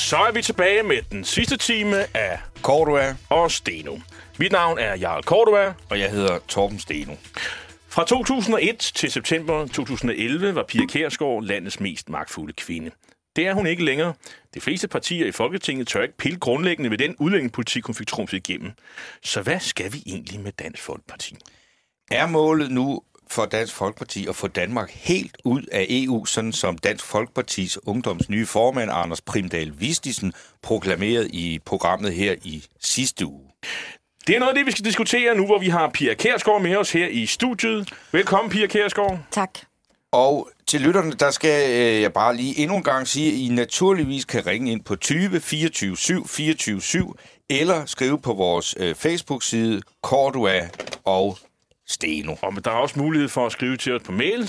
Så er vi tilbage med den sidste time af Cordua og Steno. Mit navn er Jarl Cordua. Og jeg hedder Torben Steno. Fra 2001 til september 2011 var Pia Kjærsgaard landets mest magtfulde kvinde. Det er hun ikke længere. De fleste partier i Folketinget tør ikke pille grundlæggende ved den udlændingepolitik, hun fik trumfet igennem. Så hvad skal vi egentlig med Dansk Folkeparti? Er målet nu for Dansk Folkeparti at få Danmark helt ud af EU, sådan som Dansk Folkepartis ungdoms nye formand, Anders Primdal Vistisen, proklamerede i programmet her i sidste uge? Det er noget af det, vi skal diskutere nu, hvor vi har Pia Kjærsgaard med os her i studiet. Velkommen, Pia Kjærsgaard. Tak. Og til lytterne, der skal jeg bare lige endnu en gang sige, at I naturligvis kan ringe ind på 20 24 7 24 7, eller skrive på vores Facebook-side Cordua og Steno. Og der er også mulighed for at skrive til os på mail,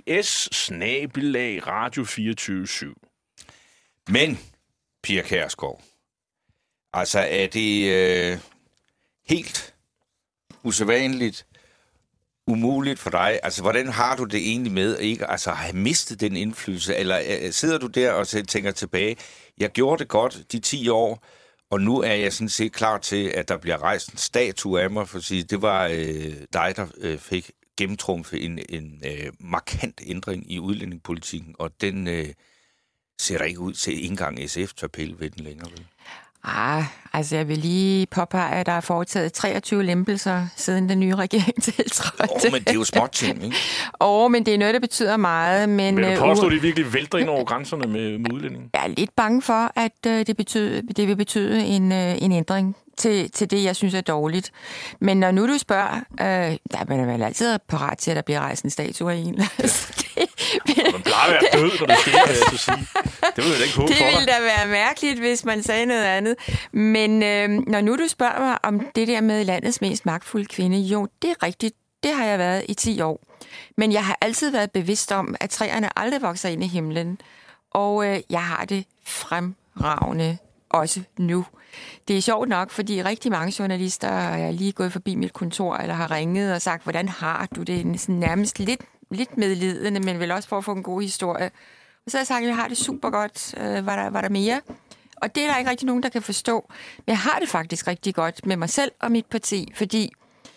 cs@radio247. Men, Pia Kjærsgaard, altså er det helt usædvanligt, umuligt for dig? Altså, hvordan har du det egentlig med ikke at have mistet den indflydelse? Eller sidder du der og tænker tilbage, jeg gjorde det godt de 10 år, og nu er jeg sådan set klar til, at der bliver rejst en statue af mig, for at sige, det var dig, der fik gennemtrumfet en markant ændring i udlændingepolitikken, og den ser der ikke ud til, ikke engang SF tør pille ved den længere. Vel? Altså jeg vil lige påpege, at der er foretaget 23 lempelser, siden den nye regering tiltrådte. Men det er jo småting, ikke? Men det er noget, der betyder meget. Men du påstår, at de virkelig vælter ind over grænserne med udlændingen? Jeg er lidt bange for, at det vil betyde en ændring til det, jeg synes er dårligt. Men når nu du spørger, der er man vel altid parat til, at der bliver rejst en statue af en. Man plejer at være død, når det sker, vil jeg sige. Det vil jeg da ikke håbe for dig. Det ville da være mærkeligt, hvis man sagde noget andet. Men når nu du spørger mig om det der med landets mest magtfulde kvinde, jo, det er rigtigt. Det har jeg været i 10 år. Men jeg har altid været bevidst om, at træerne aldrig vokser ind i himlen. Og jeg har det fremragende også nu. Det er sjovt nok, fordi rigtig mange journalister er lige gået forbi mit kontor, eller har ringet og sagt, hvordan har du det? Sådan nærmest lidt medlidende, men vel også for at få en god historie. Og så har jeg sagt, at jeg har det super godt. Var der mere? Og det er der ikke rigtig nogen, der kan forstå. Men jeg har det faktisk rigtig godt med mig selv og mit parti, fordi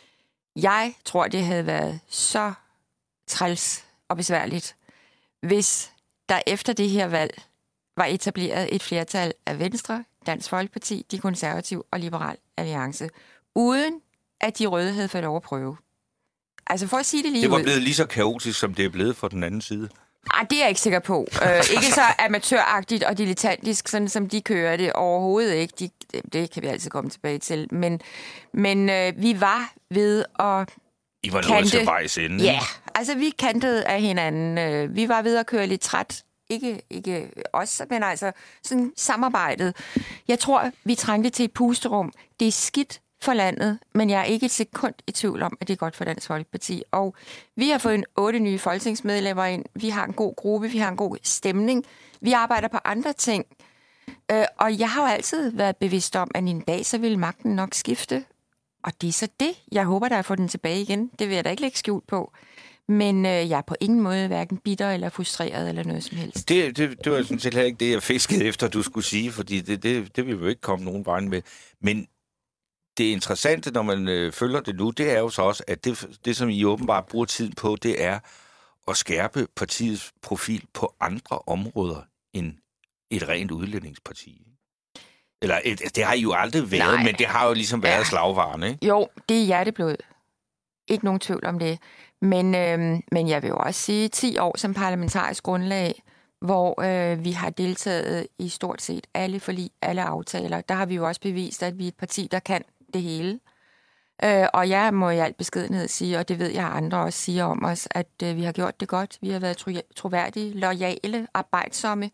jeg tror, det havde været så træls og besværligt, hvis der efter det her valg var etableret et flertal af Venstre, Dansk Folkeparti, De Konservative og Liberal Alliance, uden at de røde havde fået lov at prøve. Altså for at sige det lige ud. Det var blevet lige så kaotisk, som det er blevet for den anden side. Det er jeg ikke sikker på. Ikke så amatøragtigt og dilettantisk, sådan som de kører det. Overhovedet ikke. Det kan vi altid komme tilbage til. Men vi var ved at I var noget til vejs ende. Ja, altså vi kantede af hinanden. Vi var ved at køre lidt træt. Ikke os, men altså sådan samarbejdet. Jeg tror, vi trængte til et pusterum. Det er skidt for landet, men jeg er ikke et sekund i tvivl om, at det er godt for Dansk Folkeparti. Og vi har fået 8 nye folketingsmedlemmer ind. Vi har en god gruppe, vi har en god stemning. Vi arbejder på andre ting. Og jeg har jo altid været bevidst om, at en dag så vil magten nok skifte. Og det er så det. Jeg håber, der er få den tilbage igen. Det vil jeg da ikke lægge skjult på. Men jeg er på ingen måde hverken bitter eller frustreret eller noget som helst. Det var sådan set heller ikke det, jeg fiskede efter, du skulle sige, fordi det vil jo ikke komme nogen vej med. Men det interessante, når man følger det nu, det er jo så også, at det, som I åbenbart bruger tid på, det er at skærpe partiets profil på andre områder end et rent udlændingsparti. Eller det har I jo aldrig været, nej, men det har jo ligesom været slagvaren, ikke? Jo, det er hjerteblod. Ikke nogen tvivl om det. Men jeg vil jo også sige 10 år som parlamentarisk grundlag, hvor vi har deltaget i stort set alle forlig, alle aftaler. Der har vi jo også bevist, at vi er et parti, der kan det hele. Og jeg må i al beskedenhed sige, og det ved jeg andre også siger om os, at vi har gjort det godt. Vi har været troværdige, loyale, arbejdsomme.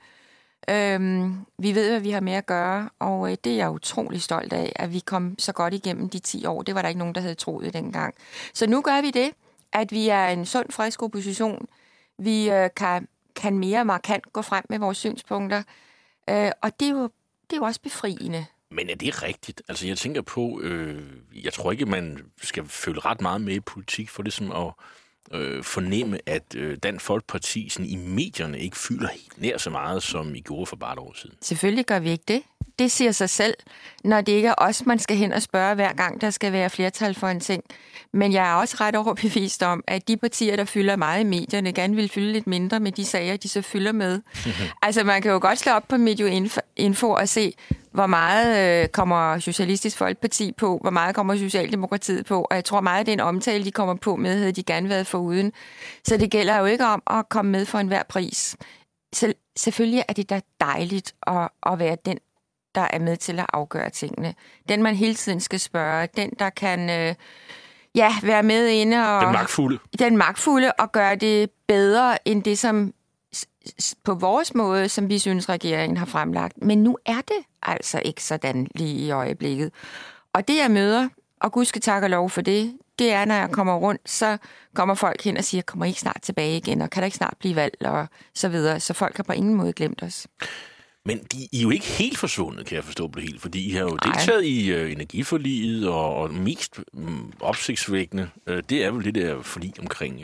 Vi ved, hvad vi har med at gøre, og det er jeg utrolig stolt af, at vi kom så godt igennem de 10 år. Det var der ikke nogen, der havde troet dengang. Så nu gør vi det, at vi er en sund, frisk opposition. Vi kan mere markant gå frem med vores synspunkter, og det er jo også befriende. Men er det rigtigt? Altså, jeg tænker på, jeg tror ikke, man skal følge ret meget med i politik for ligesom fornemme, at Dansk Folkeparti sådan, i medierne ikke fylder helt nær så meget, som I gjorde for bare et år siden? Selvfølgelig gør vi ikke det. Det siger sig selv, når det ikke er os, man skal hen og spørge hver gang, der skal være flertal for en ting. Men jeg er også ret overbevist om, at de partier, der fylder meget i medierne, gerne vil fylde lidt mindre med de sager, de så fylder med. Altså, man kan jo godt slå op på Medioinfo og se, hvor meget kommer Socialistisk Folkeparti på, hvor meget kommer Socialdemokratiet på, og jeg tror meget, det er en omtale, de kommer på med, havde de gerne været foruden. Så det gælder jo ikke om at komme med for enhver pris. Så selvfølgelig er det da dejligt at være den, der er med til at afgøre tingene. Den, man hele tiden skal spørge. Den, der kan være med inde. Og Den magtfulde. Den magtfulde og gøre det bedre end det, som på vores måde, som vi synes, regeringen har fremlagt. Men nu er det altså ikke sådan lige i øjeblikket. Og det, jeg møder, og Gud skal takke og lov for det, det er, når jeg kommer rundt, så kommer folk hen og siger, kommer I ikke snart tilbage igen, og kan der ikke snart blive valg, og så videre. Så folk har på ingen måde glemt os. Men I er jo ikke helt forsvundet, kan jeg forstå på det hele, fordi I har jo deltaget i energiforliget, og mest opsigtsvækkende, det er vel det der forlig omkring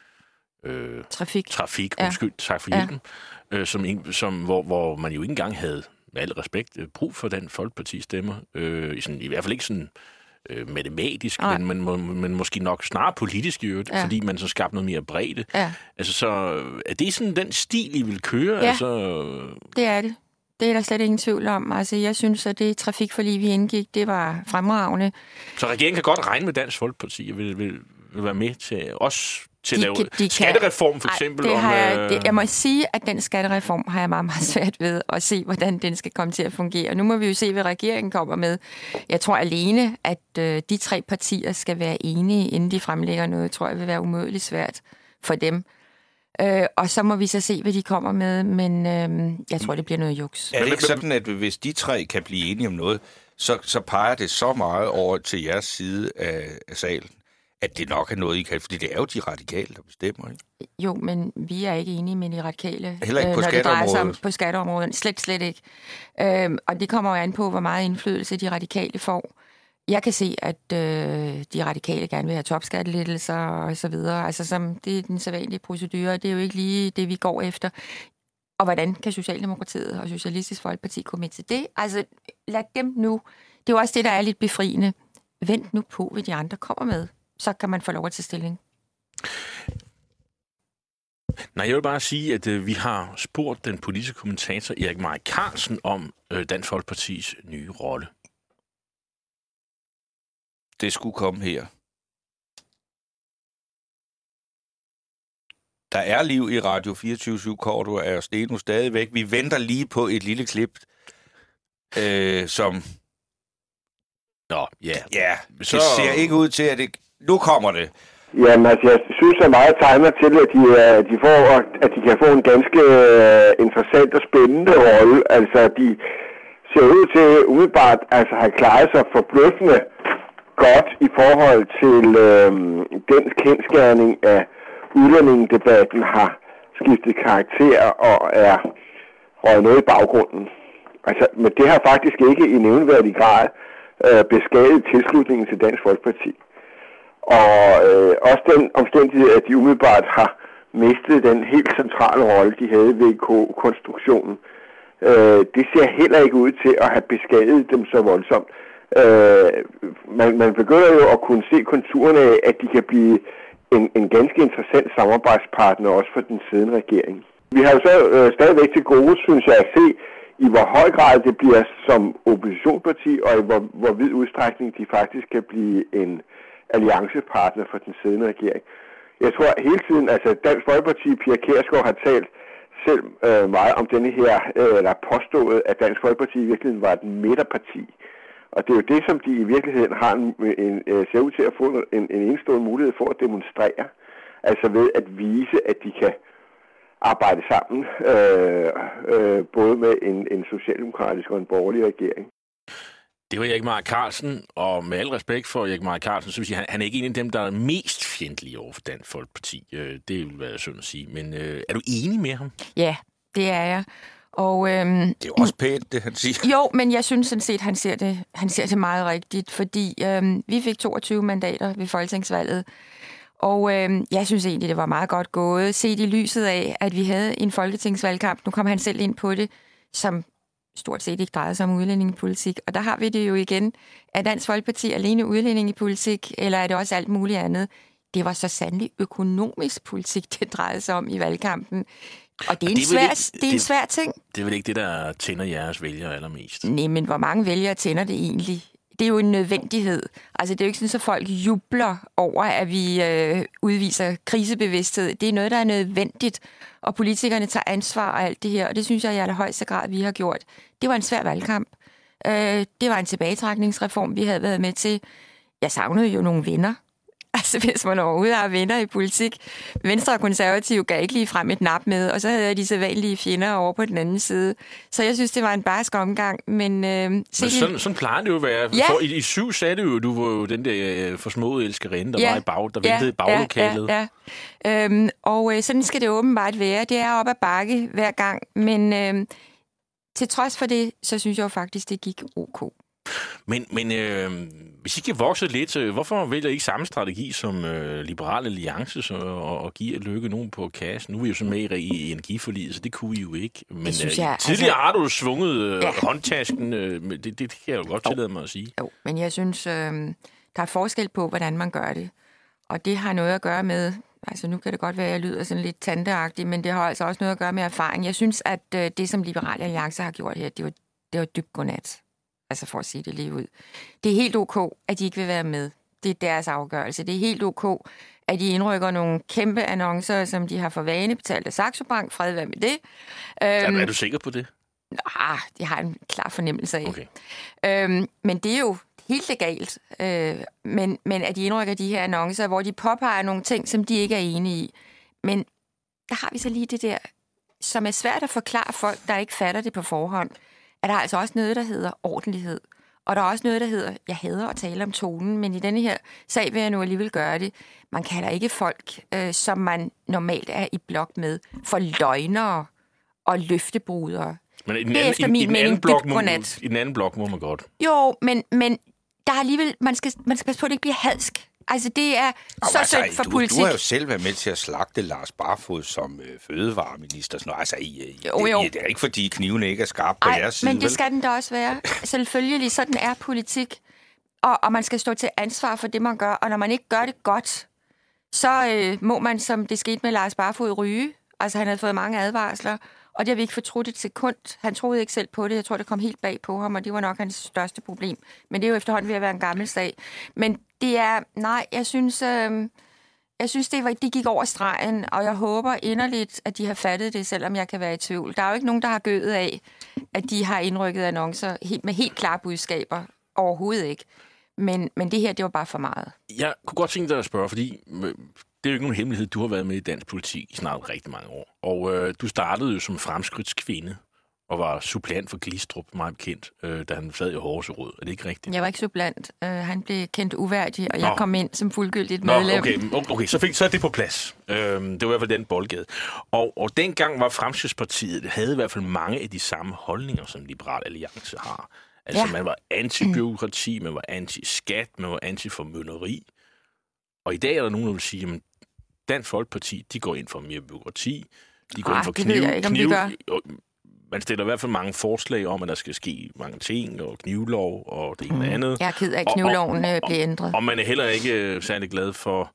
trafik. Ja. Undskyld, tak for hjælpen, hvor man jo ikke engang havde, med al respekt, brug for den Folkeparti stemmer. I hvert fald ikke sådan matematisk, men måske nok snarere politisk i øvrigt, fordi man så skabte noget mere bredde. Ja. Altså, så er det sådan den stil, I vil køre? Ja, altså, det er det. Det er der slet ingen tvivl om. Altså, jeg synes, at det trafikforlig, vi indgik, det var fremragende. Så regeringen kan godt regne med Dansk Folkeparti og vil være med til os til at lave skattereform, for eksempel? Jeg må sige, at den skattereform har jeg meget, meget svært ved at se, hvordan den skal komme til at fungere. Nu må vi jo se, hvad regeringen kommer med. Jeg tror alene, at de tre partier skal være enige, inden de fremlægger noget, tror jeg vil være umådeligt svært for dem. Og så må vi så se, hvad de kommer med, men jeg tror, det bliver noget juks. Er det ikke sådan, at hvis de tre kan blive enige om noget, så peger det så meget over til jeres side af salen, at det nok er noget, I kan, fordi det er jo de radikale, der bestemmer, ikke? Jo, men vi er ikke enige med de radikale, heller ikke på når det drejer sig om på skatteområdet. Slet ikke. Og det kommer jo an på, hvor meget indflydelse de radikale får. Jeg kan se, at de radikale gerne vil have topskattelettelser og så videre. Altså, det er den sædvanlige procedure. Det er jo ikke lige det, vi går efter. Og hvordan kan Socialdemokratiet og Socialistisk Folkeparti komme med til det? Altså, lad dem nu. Det er jo også det, der er lidt befriende. Vent nu på, hvad de andre kommer med. Så kan man få lov at tage stilling. Nej, jeg vil bare sige, at vi har spurgt den politiske kommentator Erik Meier Carlsen om Dansk Folkepartis nye rolle. Det skulle komme her. Der er liv i Radio 24/7, Korto er Steno stadigvæk. Vi venter lige på et lille klip, som... Nå, ja. Ja, det ser ikke ud til, at det... Nu kommer det. Jamen, altså, jeg synes, at meget tegner til, at de kan få en ganske interessant og spændende rolle. Altså, de ser ud til umiddelbart at have klaret sig forbløffende godt i forhold til den kendsgerning af udlændingedebatten har skiftet karakter og er røget noget i baggrunden. Altså, men det har faktisk ikke i nævneværdig grad beskadiget tilslutningen til Dansk Folkeparti. Og også den omstændighed, at de umiddelbart har mistet den helt centrale rolle, de havde ved konstruktionen, det ser heller ikke ud til at have beskadiget dem så voldsomt. Man begynder jo at kunne se konturerne af, at de kan blive en ganske interessant samarbejdspartner også for den siddende regering. Vi har jo så stadigvæk til gode, synes jeg, at se, i hvor høj grad det bliver som oppositionsparti, og i hvor vid udstrækning de faktisk kan blive en alliancepartner for den siddende regering. Jeg tror hele tiden, altså Dansk Folkeparti, Pia Kjærsgaard har talt selv meget om denne her, eller påstået, at Dansk Folkeparti i virkeligheden var et midterparti. Og det er jo det, som de i virkeligheden har ser ud til at få en enestående mulighed for at demonstrere. Altså ved at vise, at de kan arbejde sammen, både med en socialdemokratisk og en borgerlig regering. Det var Erik Meier Carlsen, og med al respekt for Erik Meier Carlsen, så vil jeg sige, han er ikke en af dem, der er mest fjendtlige over for Dansk Folkeparti. Det vil være synd at sige. Men er du enig med ham? Ja, det er jeg. Og, det er jo også pænt, det han siger. Jo, men jeg synes sådan set, han ser det meget rigtigt, fordi vi fik 22 mandater ved folketingsvalget, Og jeg synes egentlig, det var meget godt gået, set i lyset af, at vi havde en folketingsvalgkamp. Nu kom han selv ind på det, som stort set ikke drejede sig om udlændingepolitik. Og der har vi det jo igen. Er Dansk Folkeparti alene udlændingepolitik, eller er det også alt muligt andet? Det var så sandelig økonomisk politik, det drejede sig om i valgkampen. Og det er en svær ting. Det er vel ikke det, der tænder jeres vælgere allermest? Nej, men hvor mange vælgere tænder det egentlig? Det er jo en nødvendighed. Altså, det er jo ikke sådan, at folk jubler over, at vi udviser krisebevidsthed. Det er noget, der er nødvendigt, og politikerne tager ansvar og alt det her, og det synes jeg i allerhøjeste grad, vi har gjort. Det var en svær valgkamp. Det var en tilbagetrækningsreform, vi havde været med til. Jeg savnede jo nogle venner. Altså, hvis man overhovedet har venner i politik. Venstre og Konservative gav ikke lige frem et nap med, og så havde jeg de sædvanlige fjender over på den anden side. Så jeg synes, det var en barsk omgang, men sådan plejer det jo at være. Ja. I 7 sagde du jo, du var jo den der forsmåede elskerinde, der var der ventede i baglokalet. Ja. Og sådan skal det åbenbart være. Det er op ad bakke hver gang, men til trods for det, så synes jeg jo faktisk, det gik ok. Men hvis I kan vokse lidt, hvorfor vælger I ikke samme strategi som Liberal Alliance og give Løkke nogen på kassen? Nu er vi jo så med i energiforliget, så det kunne I jo ikke. Men tidligere har du svunget håndtasken. Det kan jeg jo godt tillade mig at sige. Jo, men jeg synes, der er forskel på, hvordan man gør det. Og det har noget at gøre med, altså nu kan det godt være, at jeg lyder sådan lidt tanteagtig, men det har altså også noget at gøre med erfaring. Jeg synes, at det, som Liberal Alliance har gjort her, det var dybt godnat. Altså for at sige det lige ud. Det er helt ok, at de ikke vil være med. Det er deres afgørelse. Det er helt ok, at de indrykker nogle kæmpe annoncer, som de har for vane betalt af Saxo Bank. Fred være med det. Er du sikker på det? Det har en klar fornemmelse af. Okay. Men det er jo helt legalt. Men at de indrykker de her annoncer, hvor de påpeger nogle ting, som de ikke er enige i. Men der har vi så lige det der, som er svært at forklare folk, der ikke fatter det på forhånd. Er der altså også noget, der hedder ordentlighed. Og der er også noget, der hedder, jeg hader at tale om tonen, men i denne her sag vil jeg nu alligevel gøre det. Man kalder ikke folk, som man normalt er i blok med, for løgnere og løftebrudere. Men i den anden blok må man godt. Jo, men der er alligevel, man skal passe på, at det ikke bliver hadsk. Altså, det er synd for politik. Du har jo selv været med til at slagte Lars Barfod som fødevareminister. Altså, det er ikke, fordi knivene ikke er skarpe på jeres side. Men det skal den da også være. Selvfølgelig, sådan er politik. Og man skal stå til ansvar for det, man gør. Og når man ikke gør det godt, så må man, som det skete med Lars Barfod, ryge. Altså, han havde fået mange advarsler. Og det har vi ikke fortrudt et sekund. Han troede ikke selv på det. Jeg tror, det kom helt bag på ham, og det var nok hans største problem. Men det er jo efterhånden ved at være en gammel sag. Men det er... Nej, jeg synes det gik over stregen, og jeg håber inderligt, at de har fattet det, selvom jeg kan være i tvivl. Der er jo ikke nogen, der har gødet af, at de har indrykket annoncer med helt klare budskaber. Overhovedet ikke. Men det her, det var bare for meget. Jeg kunne godt tænke dig at spørge, fordi... Det er jo ikke nogen hemmelighed, du har været med i dansk politik i snart rigtig mange år. Og du startede jo som fremskridtskvinde og var suppleant for Glistrup, meget bekendt, da han sad i Horserød. Er det ikke rigtigt? Jeg var ikke suppleant. Han blev kendt uværdig, og jeg kom ind som fuldgyldigt medlem. Okay, så er det på plads. Det var i hvert fald den boldgade. Og dengang var Fremskridtspartiet, havde i hvert fald mange af de samme holdninger, som Liberal Alliance har. Altså, man var anti-bureaukrati, man var anti-skat, man var anti-formynderi. Og i dag er der nogen, der vil sige, at Dansk Folkeparti, de går ind for mere bureaukrati. De går ind for kniv. Man stiller i hvert fald mange forslag om, at der skal ske mange ting, og knivlov og det ene andet. Jeg er ked af, at knivloven bliver ændret. Og man er heller ikke særlig glad for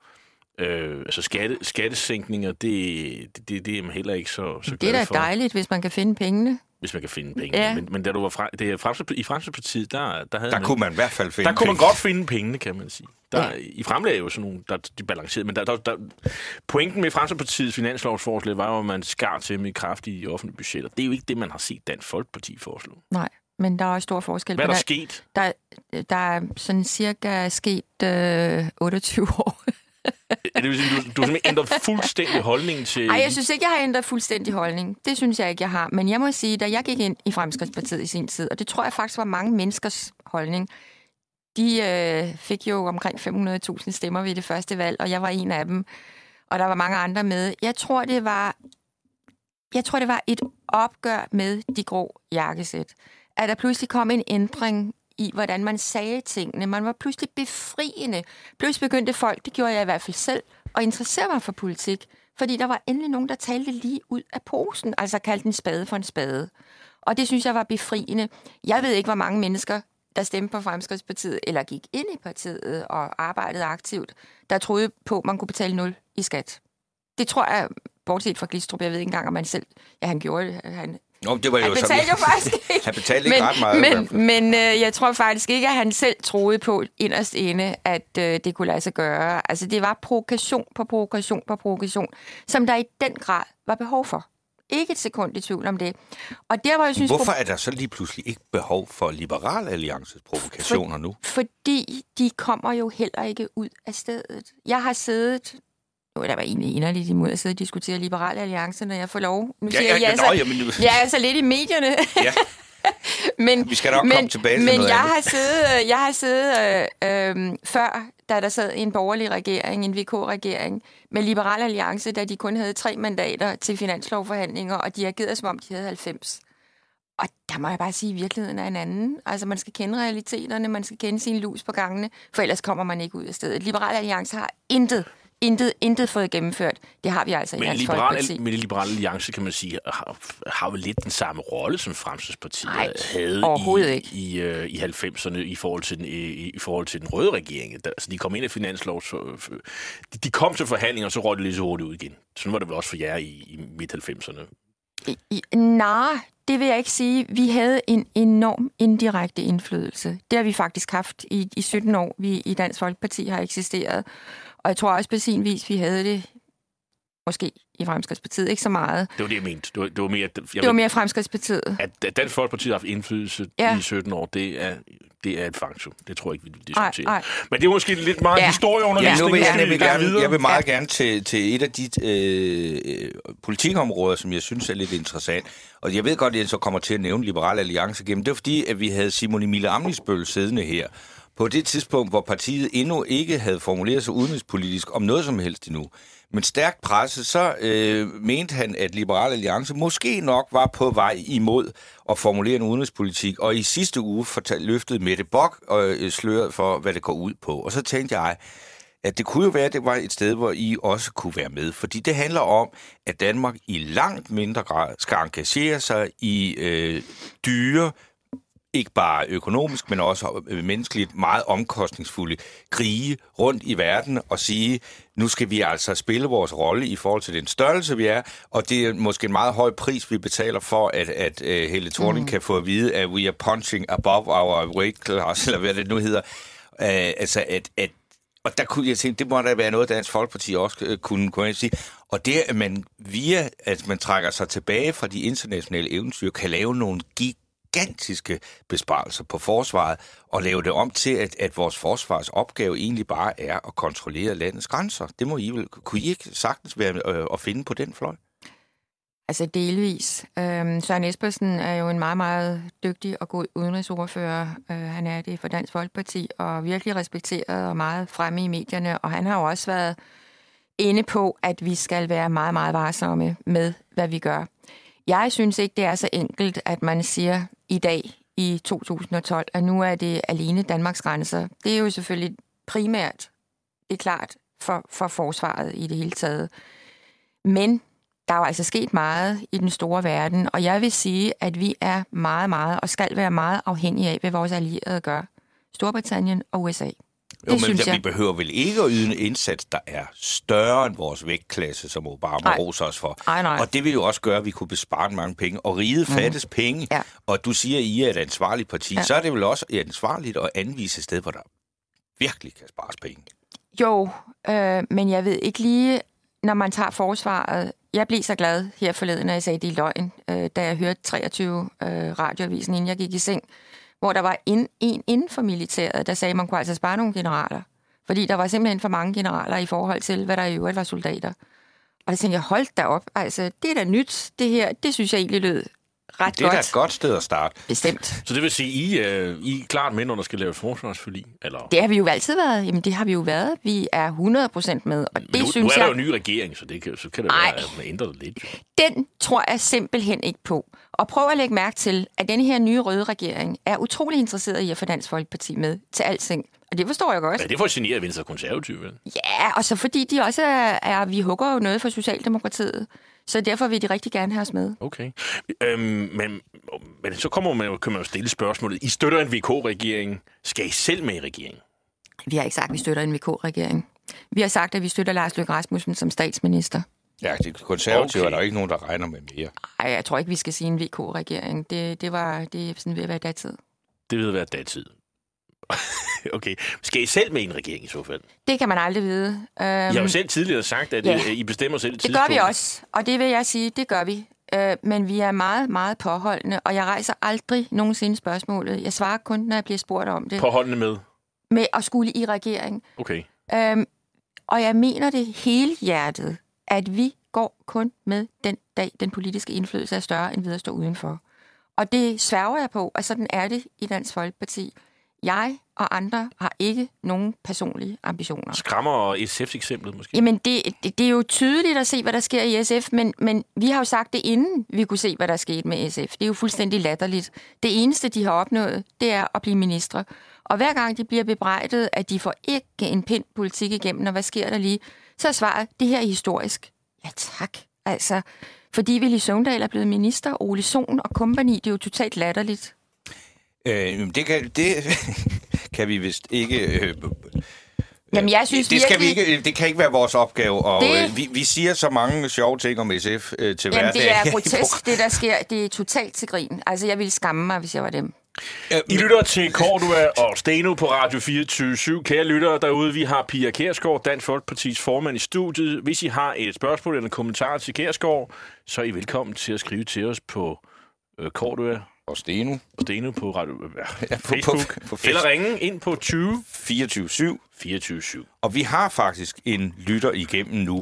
skattesænkninger. Det er man heller ikke så glad for. Det er da dejligt, hvis man kan finde pengene. Hvis man kan finde penge. Ja. Men da du var i Fremskridtspartiet, der kunne man i hvert fald finde penge. Der kunne man godt finde pengene, kan man sige. I fremlagde jo sådan nogle, de balancerede, men pointen med Fremskridtspartiets finanslovsforslag var jo, at man skar til med kraftige offentlige budgetter. Det er jo ikke det, man har set Dansk Folkeparti foreslå. Nej, men der er også stor forskel. Hvad er der sket? Der er sådan cirka sket 28 år. Det vil sige, du har simpelthen ændret fuldstændig holdning til... Nej, jeg synes ikke, jeg har ændret fuldstændig holdning. Det synes jeg ikke, jeg har. Men jeg må sige, da jeg gik ind i Fremskridtspartiet i sin tid, og det tror jeg faktisk var mange menneskers holdning, de fik jo omkring 500.000 stemmer ved det første valg, og jeg var en af dem. Og der var mange andre med. Jeg tror, det var et opgør med de grå jakkesæt. At der pludselig kom en ændring i, hvordan man sagde tingene. Man var pludselig befriende. Pludselig begyndte folk, det gjorde jeg i hvert fald selv, at interessere mig for politik, fordi der var endelig nogen, der talte lige ud af posen, altså kaldte en spade for en spade. Og det synes jeg var befriende. Jeg ved ikke, hvor mange mennesker, der stemte på Fremskridtspartiet, eller gik ind i partiet og arbejdede aktivt, der troede på, at man kunne betale 0 i skat. Det tror jeg, bortset fra Glistrup, jeg ved ikke engang, om han selv... Ja, han gjorde det. Det var jo betalte jo faktisk ikke. Han betalte ikke ret meget. Men jeg tror faktisk ikke, at han selv troede på inderst inde, at det kunne lade sig gøre. Altså, det var provokation på provokation på provokation, som der i den grad var behov for. Ikke et sekund i tvivl om det. Og der, hvor jeg synes, hvorfor er der så lige pludselig ikke behov for Liberal Alliances provokationer nu? Fordi de kommer jo heller ikke ud af stedet. Jeg har siddet... Nu er der egentlig inderligt imod at sidde og diskutere Liberal Alliance, når jeg får lov. Nu siger jeg er så lidt i medierne. Ja. Vi skal nok komme tilbage til noget jeg har siddet før, da der sad en borgerlig regering, en VK-regering, med Liberal Alliance, da de kun havde 3 mandater til finanslovforhandlinger, og de agerede, som om de havde 90. Og der må jeg bare sige, at virkeligheden er en anden. Altså, man skal kende realiteterne, man skal kende sin lus på gangene, for ellers kommer man ikke ud af stedet. Liberal Alliance har intet fået gennemført. Det har vi altså i Dansk Folkeparti. Men Liberal Alliance, kan man sige, har vel lidt den samme rolle, som Fremskridtspartiet havde i 90'erne i forhold til den røde regering. Altså, de kom ind i finanslov, de kom til forhandlinger, og så røg det lige så hurtigt ud igen. Sådan var det vel også for jer i midt-90'erne. Nej, det vil jeg ikke sige. Vi havde en enorm indirekte indflydelse. Det har vi faktisk haft i 17 år, vi i Dansk Folkeparti har eksisteret. Og jeg tror også på sin vis, vi havde det måske i Fremskridtspartiet. Ikke så meget. Det var det, jeg mente. Det var mere Fremskridtspartiet. At Dansk Folkeparti har haft indflydelse i 17 år, det er et faktum. Det tror jeg ikke, vi vil diskutere. Ej. Men det er måske lidt meget historieundervisning. Jeg vil meget gerne til et af de politikområder, som jeg synes er lidt interessant. Og jeg ved godt, at jeg så kommer til at nævne Liberal Alliance igennem. Det er fordi, at vi havde Simon Emil Ammitzbøll siddende her. På det tidspunkt, hvor partiet endnu ikke havde formuleret sig udenrigspolitisk om noget som helst endnu. Men stærkt presset, så mente han, at Liberal Alliance måske nok var på vej imod at formulere en udenrigspolitik. Og i sidste uge løftede Mette Bock og sløret for, hvad det går ud på. Og så tænkte jeg, at det kunne jo være, at det var et sted, hvor I også kunne være med. Fordi det handler om, at Danmark i langt mindre grad skal engagere sig i dyre, ikke bare økonomisk, men også menneskeligt meget omkostningsfulde krige rundt i verden og sige, nu skal vi altså spille vores rolle i forhold til den størrelse, vi er, og det er måske en meget høj pris, vi betaler for, at Helle Thorning kan få at vide, at we are punching above our weight class, eller hvad det nu hedder. Og der kunne jeg tænke, det må da være noget, Dansk Folkeparti også kunne sige. Og det, at man via, at man trækker sig tilbage fra de internationale eventyr, kan lave nogle gigantiske besparelser på forsvaret, og lave det om til, at vores forsvars opgave egentlig bare er at kontrollere landets grænser. Det må I vel, kunne I ikke sagtens være at finde på den fløj? Altså delvis. Søren Espersen er jo en meget, meget dygtig og god udenrigsordfører. Han er det for Dansk Folkeparti, og virkelig respekteret og meget fremme i medierne, og han har jo også været inde på, at vi skal være meget, meget varsomme med, hvad vi gør. Jeg synes ikke, det er så enkelt, at man siger i dag, i 2012, at nu er det alene Danmarks grænser. Det er jo selvfølgelig primært, det er klart, for forsvaret i det hele taget. Men der er jo altså sket meget i den store verden, og jeg vil sige, at vi er meget, meget, og skal være meget afhængige af, hvad vores allierede gør. Storbritannien og USA. Vi behøver vel ikke at yde en indsats, der er større end vores vægtklasse, som Obama roser os for. Nej. Og det vil jo også gøre, at vi kunne bespare mange penge. Og riget fattes penge, og du siger, at I er et ansvarligt parti, så er det vel også ansvarligt at anvise et sted, hvor der virkelig kan spares penge. Jo, men jeg ved ikke lige, når man tager forsvaret. Jeg blev så glad her forleden, når jeg sagde, det er løgn, da jeg hørte 23 radioavisen, inden jeg gik i seng, hvor der var en inden for militæret, der sagde, at man kunne altså spare nogle generaler. Fordi der var simpelthen for mange generaler i forhold til, hvad der i øvrigt var soldater. Og så tænkte jeg, hold da op, altså det er da nyt, det her, det synes jeg egentlig lød ret godt. Det er da et godt sted at starte. Bestemt. Så det vil sige, I er klart med, når der skal lave forsvarsforlig? Eller? Det har vi jo altid været. Jamen, det har vi jo været. Vi er 100% med, og det synes jeg... Nu er der jo en ny regering, så kan det være, at man ændrer det lidt. Den tror jeg simpelthen ikke på. Og prøv at lægge mærke til, at denne her nye røde regering er utrolig interesseret i at få Dansk Folkeparti med til alting. Og det forstår jeg godt. Ja, det får generet Venstre Konservative, vel? Ja, og så fordi de også vi hugger jo noget for Socialdemokratiet. Så derfor vil de rigtig gerne have os med. Okay. Men så kan man jo stille spørgsmålet. I støtter en VK-regering. Skal I selv med i regeringen? Vi har ikke sagt, at vi støtter en VK-regering. Vi har sagt, at vi støtter Lars Løkke Rasmussen som statsminister. Ja, det konservative er der ikke nogen, der regner med mere. Nej, jeg tror ikke, vi skal sige en VK-regering. Det er sådan ved at være datid. Det ved at være datid. Okay. Skal I selv med i en regering i så fald? Det kan man aldrig vide. Jeg har jo selv tidligere sagt, at I bestemmer selv det gør vi også, og det vil jeg sige, det gør vi. Men vi er meget, meget påholdende, og jeg rejser aldrig nogensinde spørgsmålet. Jeg svarer kun, når jeg bliver spurgt om det. Påholdende med? Med at skulle i regering. Okay. Og jeg mener det helhjertet, at vi går kun med den dag, den politiske indflydelse er større, end ved at stå udenfor. Og det sværger jeg på, og sådan er det i Dansk Folkeparti. Jeg og andre har ikke nogen personlige ambitioner. Skræmmer SF's eksemplet måske? Jamen, det er jo tydeligt at se, hvad der sker i SF, men vi har jo sagt det, inden vi kunne se, hvad der skete med SF. Det er jo fuldstændig latterligt. Det eneste, de har opnået, det er at blive ministre. Og hver gang de bliver bebrejdet, at de får ikke en pind politik igennem, og hvad sker der lige, så er svaret, det her er historisk. Ja, tak. Altså, fordi Villy Søvndal er blevet minister, Ole Sohn og kompagni, det er jo totalt latterligt. Det kan vi vist ikke... Jamen, jeg synes det kan ikke være vores opgave, og vi siger så mange sjove ting om SF til hverdag. Jamen, det er grotesk, det der sker. Det er totalt til grin. Altså, jeg ville skamme mig, hvis jeg var dem. I lytter til Cordua og Steno på Radio 24/7. Kære lyttere derude, vi har Pia Kjærsgaard, Dansk Folkepartis formand i studiet. Hvis I har et spørgsmål eller en kommentar til Kjærsgaard, så er I velkommen til at skrive til os på Cordua og Steno på Radio Facebook. På eller ringe ind på 24/7. Og vi har faktisk en lytter igennem nu.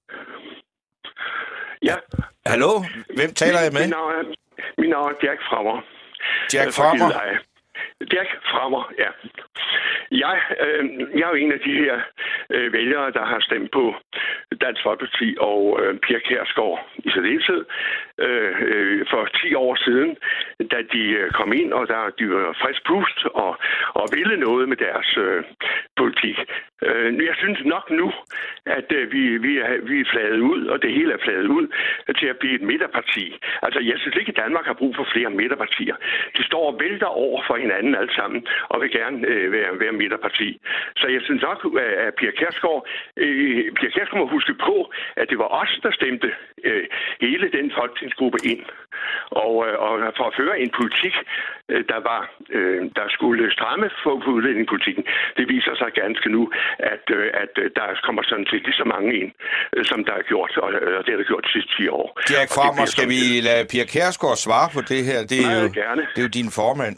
Ja. Hallo? Hvem taler jeg med? Min navn er Jack Frammer. Jack Frammer? Jack Frammer, ja. Jeg er jo en af de her vælgere, der har stemt på Dansk Folkeparti og Pia Kjærsgaard i særdeleshed for 10 år siden, da de kom ind, og der de var frisk pust og ville noget med deres politik. Jeg synes nok nu, at vi er fladet ud, og det hele er fladet ud til at blive et midterparti. Altså, jeg synes ikke, at Danmark har brug for flere midterpartier. De står og vælter over for hinanden alle sammen, og vil gerne være midterparti. Så jeg synes nok, at Pia Kjærsgaard må huske på, at det var os, der stemte hele den folketingsgruppe ind. Og for at føre en politik, der skulle stramme for udlændingepolitikken, det viser sig ganske nu, at der kommer sådan set lige så mange ind, som der er gjort, og det har der gjort de sidste 10 år. Jack Frammer, skal vi lade Pia Kjærsgaard svare på det her? Det er jo din formand.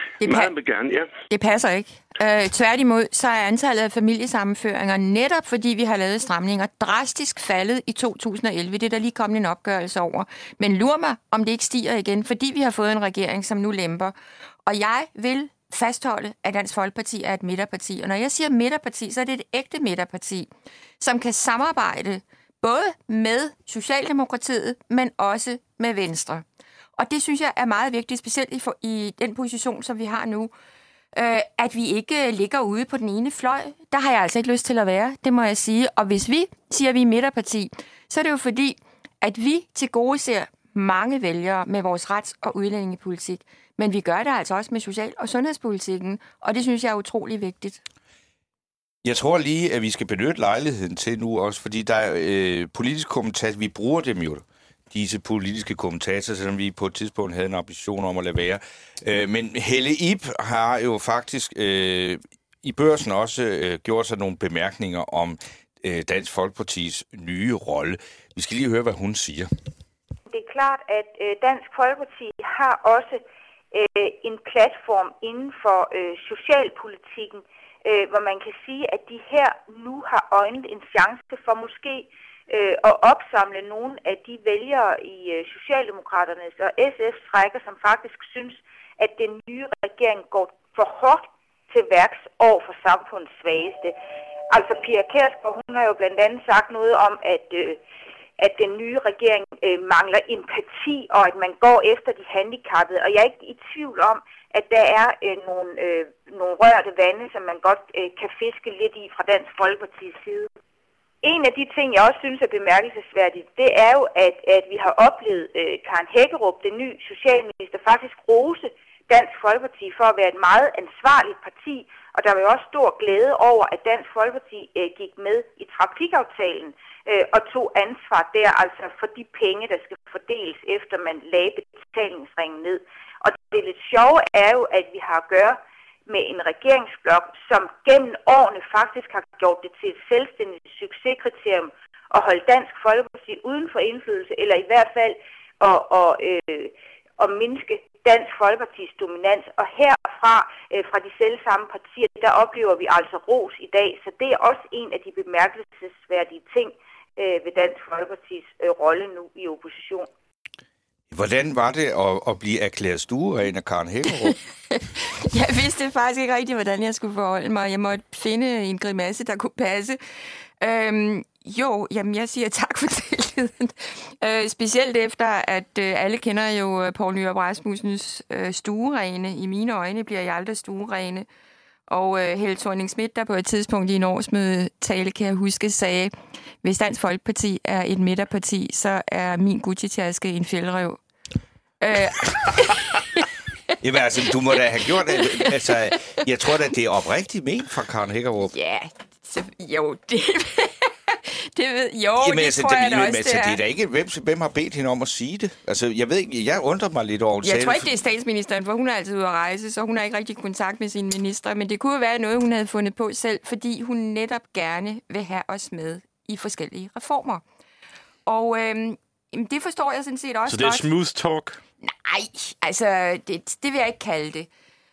Det passer ikke. Tværtimod, så er antallet af familiesammenføringer, netop fordi vi har lavet stramninger, drastisk faldet i 2011. Det er der lige kommet en opgørelse over. Men lur mig, om det ikke stiger igen, fordi vi har fået en regering, som nu lemper. Og jeg vil fastholde, at Dansk Folkeparti er et midterparti. Og når jeg siger midterparti, så er det et ægte midterparti, som kan samarbejde både med Socialdemokratiet, men også med Venstre. Og det synes jeg er meget vigtigt, specielt i den position, som vi har nu, at vi ikke ligger ude på den ene fløj. Der har jeg altså ikke lyst til at være, det må jeg sige. Og hvis vi siger, at vi er midterparti, så er det jo fordi, at vi tilgodeser mange vælgere med vores rets- og udlændingepolitik. Men vi gør det altså også med social- og sundhedspolitikken, og det synes jeg er utrolig vigtigt. Jeg tror lige, at vi skal benytte lejligheden til nu også, fordi der er politiske kommentarer, vi bruger dem jo, disse politiske kommentatorer, selvom vi på et tidspunkt havde en ambition om at lade være. Men Helle Ib har jo faktisk i Børsen også gjort sig nogle bemærkninger om Dansk Folkepartis nye rolle. Vi skal lige høre, hvad hun siger. Det er klart, at Dansk Folkeparti har også en platform inden for socialpolitikken, hvor man kan sige, at de her nu har øjnet en chance for måske at opsamle nogle af de vælgere i Socialdemokraternes og SF's rækker, som faktisk synes, at den nye regering går for hårdt til værks over for samfundets svageste. Altså Pia Kjærsgaard, hun har jo blandt andet sagt noget om, at at den nye regering mangler empati, og at man går efter de handicappede. Og jeg er ikke i tvivl om, at der er nogle rørte vande, som man godt kan fiske lidt i fra Dansk Folkepartis side. En af de ting, jeg også synes er bemærkelsesværdigt, det er jo, at vi har oplevet Karen Hækkerup, den nye socialminister, faktisk rose Dansk Folkeparti for at være et meget ansvarligt parti, og der var jo også stor glæde over, at Dansk Folkeparti gik med i trafikaftalen og tog ansvar der, altså for de penge, der skal fordeles, efter man lagde betalingsringen ned. Og det lidt sjove er jo, at vi har at gøre med en regeringsblok, som gennem årene faktisk har gjort det til et selvstændigt succeskriterium at holde Dansk Folkeparti uden for indflydelse, eller i hvert fald at mindske Dansk Folkepartis dominans. Og herfra, fra de selv samme partier, der oplever vi altså ros i dag. Så det er også en af de bemærkelsesværdige ting ved Dansk Folkepartis rolle nu i opposition. Hvordan var det at blive erklæret stueren af Karen Hækkerup? Jeg vidste faktisk ikke rigtigt, hvordan jeg skulle forholde mig. Jeg måtte finde en grimasse, der kunne passe. Jeg siger tak for tilliden. Specielt efter, at alle kender jo Poul Nyrup Rasmussens stuerene. I mine øjne bliver jeg aldrig stuerene. Og Helle Thorning-Schmidt, der på et tidspunkt i en årsmødetale, kan jeg huske, sagde, hvis Dansk Folkeparti er et midterparti, så er min Gucci-taske en fjeldrev. Jamen altså, du må da have gjort det. Altså, jeg tror da, det er oprigtigt ment fra Karen Hækkerup. Ja, jo, det... Det ved, jo, jamen, det altså, tror jeg da også, altså, det er da ikke, hvem har bedt hende om at sige det? Altså, jeg ved ikke, jeg undrer mig lidt over det. Jeg tror ikke, det er statsministeren, for hun er altid ude at rejse, så hun har ikke rigtig kontakt med sine ministre, men det kunne være noget, hun havde fundet på selv, fordi hun netop gerne vil have os med i forskellige reformer. Og det forstår jeg sådan set også. Så det er smooth talk? Nej, altså, det vil jeg ikke kalde det.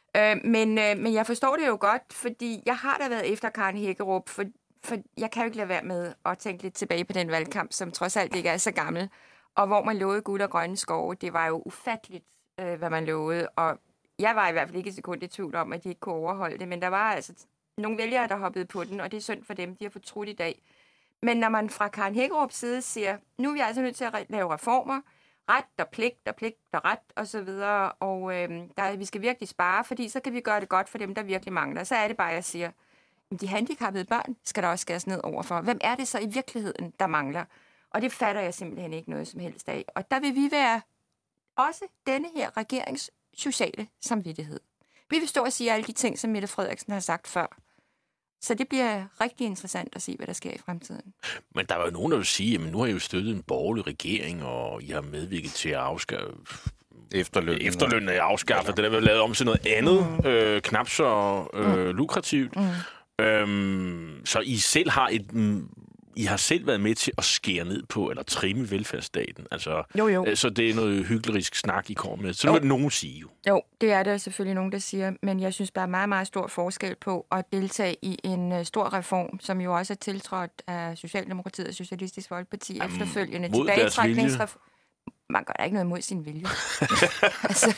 Men jeg forstår det jo godt, fordi jeg har da været efter Karen Hækkerup, for jeg kan jo ikke lade være med at tænke lidt tilbage på den valgkamp, som trods alt ikke er så gammel, og hvor man lovede guld og grønne skove. Det var jo ufatteligt, hvad man lovede, og jeg var i hvert fald ikke et sekund i tvivl om, at de ikke kunne overholde det, men der var altså nogle vælgere, der hoppede på den, og det er synd for dem, de har fortrudt i dag. Men når man fra Karen Hækkerups side siger, nu er vi altså nødt til at lave reformer, ret og pligt og ret og så videre, og vi skal virkelig spare, fordi så kan vi gøre det godt for dem, der virkelig mangler. Så er det bare, jeg siger, de handicappede børn skal der også skæres ned overfor. Hvem er det så i virkeligheden, der mangler? Og det fatter jeg simpelthen ikke noget som helst af. Og der vil vi være også denne her regerings sociale samvittighed. Vi vil stå og sige alle de ting, som Mette Frederiksen har sagt før. Så det bliver rigtig interessant at se, hvad der sker i fremtiden. Men der var jo nogen, der vil sige, at nu har I jo støttet en borgerlig regering, og I har medvirket til at afskaffe efterlønnen er afskaffet. Det er lavet om til noget andet, knap så lukrativt. Så I har selv været med til at skære ned på, eller trimme velfærdsstaten. Altså, jo. Så det er noget hyklerisk snak, I kommer med. Så nu vil nogen sige jo. Jo, det er der selvfølgelig nogen, der siger, men jeg synes, der er meget, meget stor forskel på at deltage i en stor reform, som jo også er tiltrådt af Socialdemokratiet og Socialistisk Folkeparti efterfølgende. Tilbagetrækningsreform. Man gør da ikke noget imod sin vilje. Altså.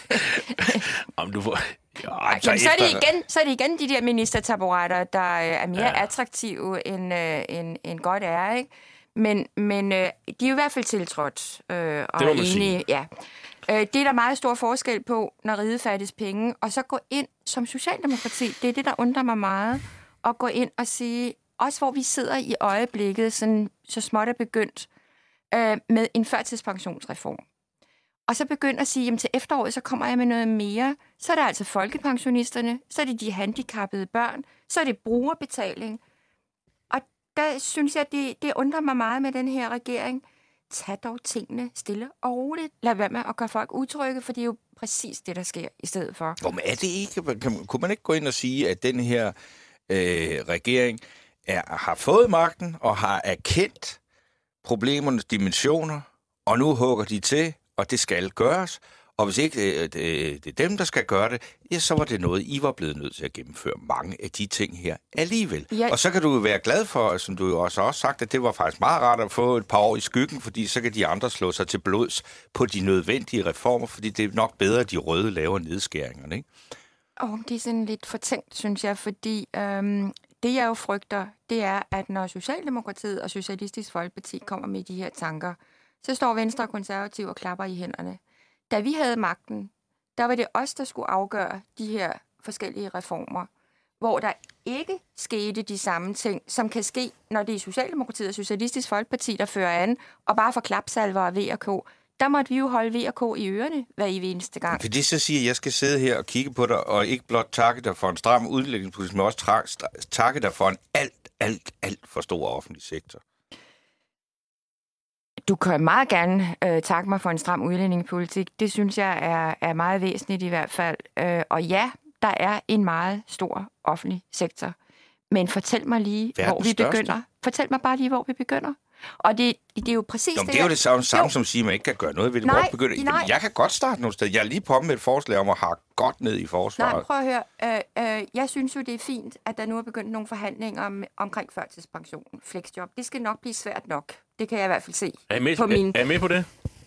Så er det igen de der ministertaburetter, der er mere attraktive end godt er, ikke? Men de er jo i hvert fald tiltrådt og er enige. Ja. Det er der meget stor forskel på, når riget fattes penge, og så gå ind som Socialdemokrati. Det er det, der undrer mig meget, at gå ind og sige, også hvor vi sidder i øjeblikket, sådan, så småt er begyndt, med en førtidspensionsreform. Og så begynder at sige, jamen til efteråret, så kommer jeg med noget mere. Så er det altså folkepensionisterne, så er det de handicappede børn, så er det brugerbetaling. Og der synes jeg, det undrer mig meget med den her regering. Tag dog tingene stille og roligt. Lad være med at gøre folk utrygge, for det er jo præcis det, der sker i stedet for. Men er det ikke? Kunne man ikke gå ind og sige, at den her regering har fået magten og har erkendt problemernes dimensioner, og nu hugger de til, og det skal gøres. Og hvis ikke det er dem, der skal gøre det, ja, så var det noget, I var blevet nødt til at gennemføre mange af de ting her alligevel. Ja. Og så kan du være glad for, som du jo også har sagt, at det var faktisk meget rart at få et par år i skyggen, fordi så kan de andre slå sig til blods på de nødvendige reformer, fordi det er nok bedre, at de røde laver nedskæringerne, ikke? Det er sådan lidt fortænkt, synes jeg, fordi det jeg jo frygter, det er, at når Socialdemokratiet og Socialistisk Folkeparti kommer med de her tanker, så står Venstre og Konservative og klapper i hænderne. Da vi havde magten, der var det os, der skulle afgøre de her forskellige reformer, hvor der ikke skete de samme ting, som kan ske, når det er Socialdemokratiet og Socialistisk Folkeparti, der fører an, og bare for klapsalver og V&K. Der måtte vi jo holde V&K i ørerne hver eneste gang. For det så siger, at jeg skal sidde her og kigge på dig, og ikke blot takke dig for en stram udlægningspolitik, men også takke dig for en alt for stor offentlig sektor. Du kan meget gerne takke mig for en stram udlændingepolitik. Det synes jeg er meget væsentligt i hvert fald. Og ja, der er en meget stor offentlig sektor. Men fortæl mig lige, hvor vi begynder. Fortæl mig bare lige, hvor vi begynder. Og det er jo præcis det er jo det samme som at sige, at man ikke kan gøre noget ved det. Nej. Jeg kan godt starte nogle steder. Jeg er lige kommet med et forslag om at hakke godt ned i forsvaret. Nej, prøv at høre. Jeg synes jo, det er fint, at der nu er begyndt nogle forhandlinger omkring førtidspension, flexjob. Det skal nok blive svært nok. Det kan jeg i hvert fald se. Er I med på det?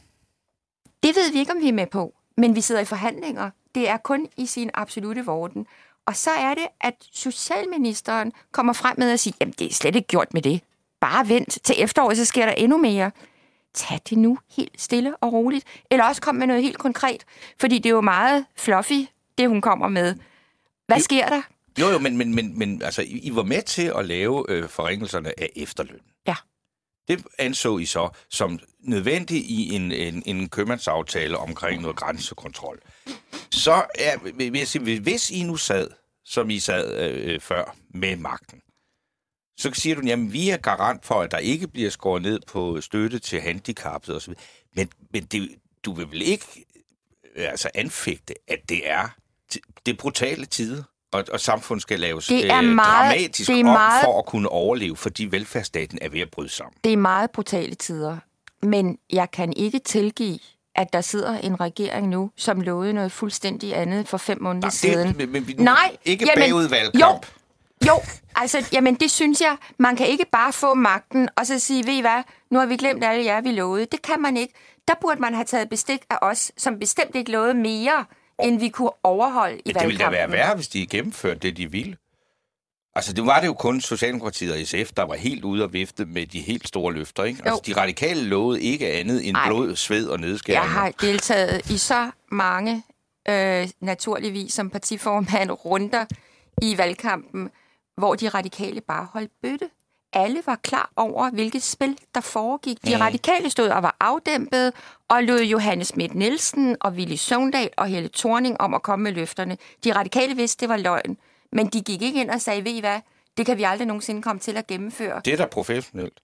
Det ved vi ikke, om vi er med på. Men vi sidder i forhandlinger. Det er kun i sin absolute vorden. Og så er det, at socialministeren kommer frem med at sige, jamen det er slet ikke gjort med det. Bare vent til efteråret, så sker der endnu mere. Tag det nu helt stille og roligt. Eller også kom med noget helt konkret. Fordi det er jo meget fluffy, det hun kommer med. Hvad sker der? Jo, men altså, I var med til at lave forringelserne af efterløn. Ja. Det anså I så som nødvendigt i en købmandsaftale omkring noget grænsekontrol. Så hvis I nu sad, som I sad før, med magten, så siger du, jamen vi er garant for, at der ikke bliver skåret ned på støtte til handicappede osv. Men du vil vel ikke anfægte, at det er brutale tider, og samfundet skal laves dramatisk for at kunne overleve, fordi velfærdsstaten er ved at bryde sammen. Det er meget brutale tider, men jeg kan ikke tilgive, at der sidder en regering nu, som lovede noget fuldstændig andet for 5 måneder siden. Nej, ikke bagud valgkamp. Jo, altså, jamen det synes jeg, man kan ikke bare få magten, og så sige, ved I hvad, nu har vi glemt alle jer, vi lovede. Det kan man ikke. Der burde man have taget bestik af os, som bestemt ikke lovede mere, end vi kunne overholde i valgkampen. Det ville da være værre, hvis de gennemførte det, de ville. Altså, det var det jo kun Socialdemokratiet og SF, der var helt ude og vifte med de helt store løfter, ikke? Altså, de radikale lovede ikke andet end blod, sved og nedskæringer. Jeg har deltaget i så mange, naturligvis som partiformand, runder i valgkampen, hvor de radikale bare holdt bøtte. Alle var klar over, hvilket spil der foregik. De radikale stod og var afdæmpet, og lod Johannes Schmidt-Nielsen og Villy Søvndal og Helle Thorning om at komme med løfterne. De radikale vidste, det var løgn. Men de gik ikke ind og sagde, ved I hvad, det kan vi aldrig nogensinde komme til at gennemføre. Det er da professionelt.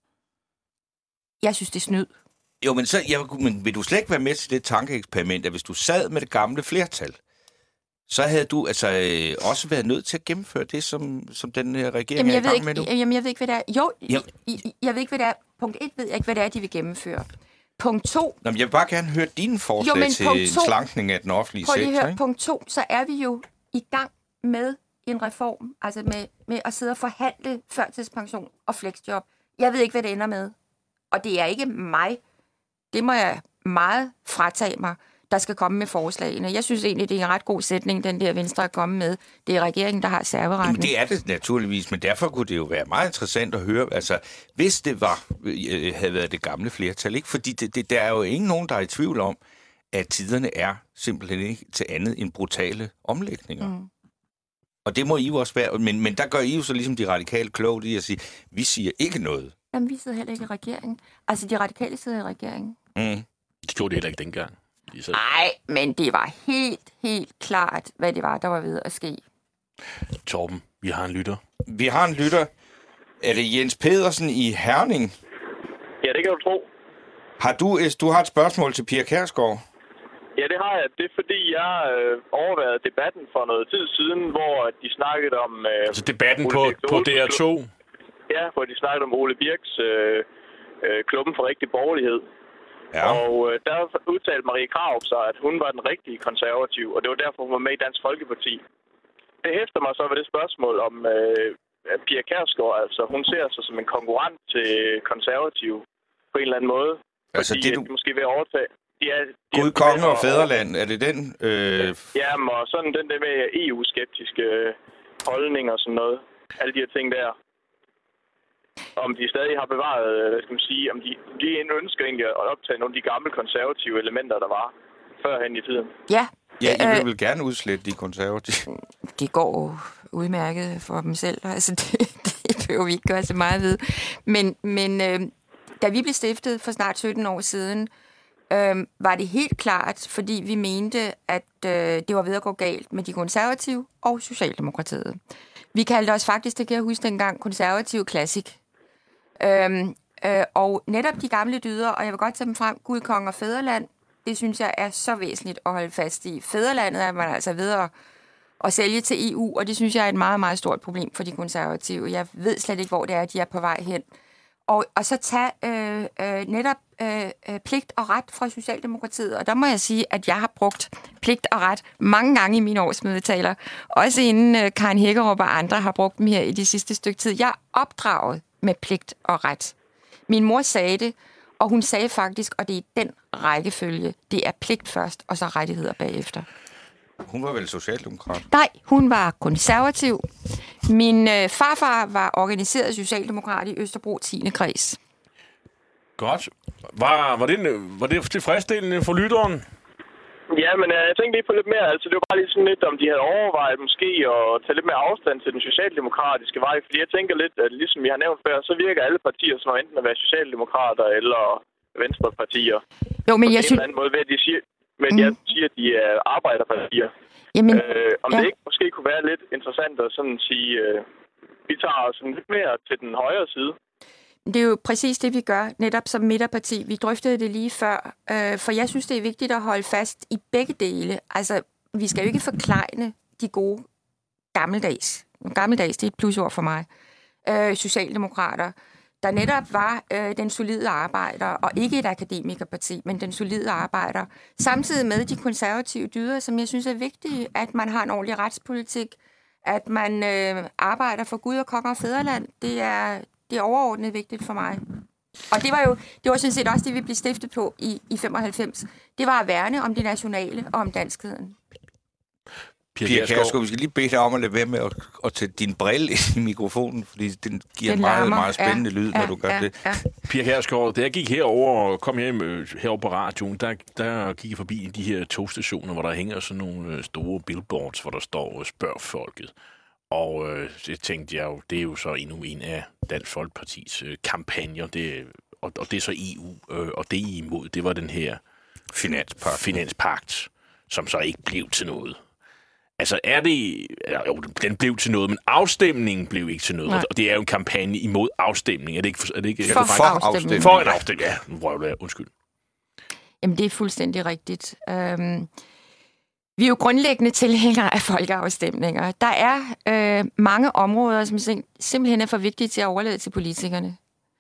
Jeg synes, det er snyd. Jo, men vil du slet ikke være med til det tankeeksperiment, at hvis du sad med det gamle flertal, så havde du også været nødt til at gennemføre det, som den her regering er i gang med nu? Jamen, jeg ved ikke, hvad det er. Jo, jeg ved ikke, hvad det er. Punkt 1 ved jeg ikke, hvad det er, de vil gennemføre. Punkt 2... Nå, jeg vil bare gerne høre dine forslag til slankning af den offentlige sektor. Prøv lige at høre. Punkt 2, så er vi jo i gang med en reform, altså med at sidde og forhandle førtidspension og flexjob. Jeg ved ikke, hvad det ender med. Og det er ikke mig. Det må jeg meget fratage mig, der skal komme med forslagene. Jeg synes egentlig, det er en ret god sætning, den der Venstre er kommet med. Det er regeringen, der har serveretten. Det er det naturligvis, men derfor kunne det jo være meget interessant at høre, altså hvis det havde været det gamle flertal, ikke? Fordi der er jo ingen nogen, der er i tvivl om, at tiderne er simpelthen ikke til andet end brutale omlægninger. Mm. Og det må I jo også være, men der gør I jo så ligesom de radikale klogt i at sige, vi siger ikke noget. Jamen, vi sidder heller ikke i regeringen. Altså, de radikale sidder i regeringen. Mm. Det gjorde det heller ikke dengang. Nej, men det var helt klart, hvad det var, der var ved at ske. Torben, vi har en lytter. Vi har en lytter. Er det Jens Pedersen i Herning? Ja, det kan du tro. Du har et spørgsmål til Pia Kjærsgaard? Ja, det har jeg. Det er fordi, jeg overværede debatten for noget tid siden, hvor de snakkede om... altså debatten på DR2? Ja, hvor de snakkede om Ole Birks klubben for rigtig borgerlighed. Ja. Og der udtalte Marie Krarup så, at hun var den rigtige konservativ, og det var derfor, hun var med i Dansk Folkeparti. Det hæfter mig så ved det spørgsmål om Pia Kjærsgaard. Altså, hun ser sig som en konkurrent til konservativ på en eller anden måde. Altså fordi, det du... måske ved at overtage... Gud, konge og fædreland, er det den? Jamen, og sådan den der med EU-skeptiske holdning og sådan noget. alle de her ting der. Om de stadig har bevaret, hvad skal man sige, om de ønsker egentlig at optage nogle af de gamle konservative elementer, der var førhen i tiden. Ja. Ja, I vil gerne udslette de konservative. Det går udmærket for dem selv. Altså, det behøver vi ikke gøre så meget ved. Men da vi blev stiftet for snart 17 år siden, var det helt klart, fordi vi mente, at det var ved at gå galt med de konservative og Socialdemokratiet. Vi kaldte os faktisk, det kan jeg huske dengang, konservative klassik. Og netop de gamle dyder, og jeg vil godt tage dem frem, Gud, Konge og Fædreland, det synes jeg er så væsentligt at holde fast i. Fædrelandet er man altså ved at sælge til EU, og det synes jeg er et meget, meget stort problem for de konservative. Jeg ved slet ikke, hvor det er, de er på vej hen. Og så tage netop pligt og ret fra Socialdemokratiet. Og der må jeg sige, at jeg har brugt pligt og ret mange gange i mine årsmødetaler. Også inden Karen Hækkerup og andre har brugt dem her i de sidste stykke tid. Jeg er opdraget med pligt og ret. Min mor sagde det, og hun sagde faktisk, og det er den rækkefølge, det er pligt først, og så rettigheder bagefter. Hun var vel socialdemokrat? Nej, hun var konservativ. Min farfar var organiseret socialdemokrat i Østerbro 10. kreds. Godt. Var det tilfredsstillende for lytteren? Ja, men jeg tænkte lige på lidt mere. Altså, det var bare lige sådan lidt, om de havde overvejet måske at tage lidt mere afstand til den socialdemokratiske vej. Fordi jeg tænker lidt, at ligesom vi har nævnt før, så virker alle partier som enten at være socialdemokrater eller venstrepartier. Jo, men jeg synes... På en anden måde ved, at de siger, jeg siger, at de er arbejderpartier. Jamen, det ikke måske kunne være lidt interessant at sådan sige, vi tager sådan lidt mere til den højre side. Det er jo præcis det, vi gør, netop som midterparti. Vi drøftede det lige før, for jeg synes, det er vigtigt at holde fast i begge dele. Altså, vi skal jo ikke forklejne de gode gammeldags. Gammeldags, det er et plusord for mig. Socialdemokrater, der netop var den solide arbejder, og ikke et akademikerparti, men den solide arbejder. Samtidig med de konservative dyder, som jeg synes er vigtige, at man har en ordentlig retspolitik, at man arbejder for Gud og Konge og Fædreland. Det er overordnet vigtigt for mig. Og det var sådan set også det, vi blev stiftet på i 95. Det var at værne om det nationale og om danskheden. Pia Kjærsgaard, vi skal lige bede dig om at lade være med at tage din brille i mikrofonen, fordi den giver meget, meget spændende lyd, når du gør det. Ja. Pia Kjærsgaard, da jeg gik herover og kom herover på radioen, der gik jeg forbi de her togstationer, hvor der hænger sådan nogle store billboards, hvor der står spørg folket. Og det tænkte jeg jo, det er jo så endnu en af Dansk Folkepartis kampagner, og det er så EU, og det I imod, det var den her finanspagt, som så ikke blev til noget. Altså er det... Jo, den blev til noget, men afstemningen blev ikke til noget. Nej. Og det er jo en kampagne imod afstemning. Er det ikke for afstemning. For en afstemning, ja. Nu prøver jeg, undskyld. Jamen, det er fuldstændig rigtigt. Vi er jo grundlæggende tilhængere af folkeafstemninger. Der er mange områder, som simpelthen er for vigtige til at overlade til politikerne.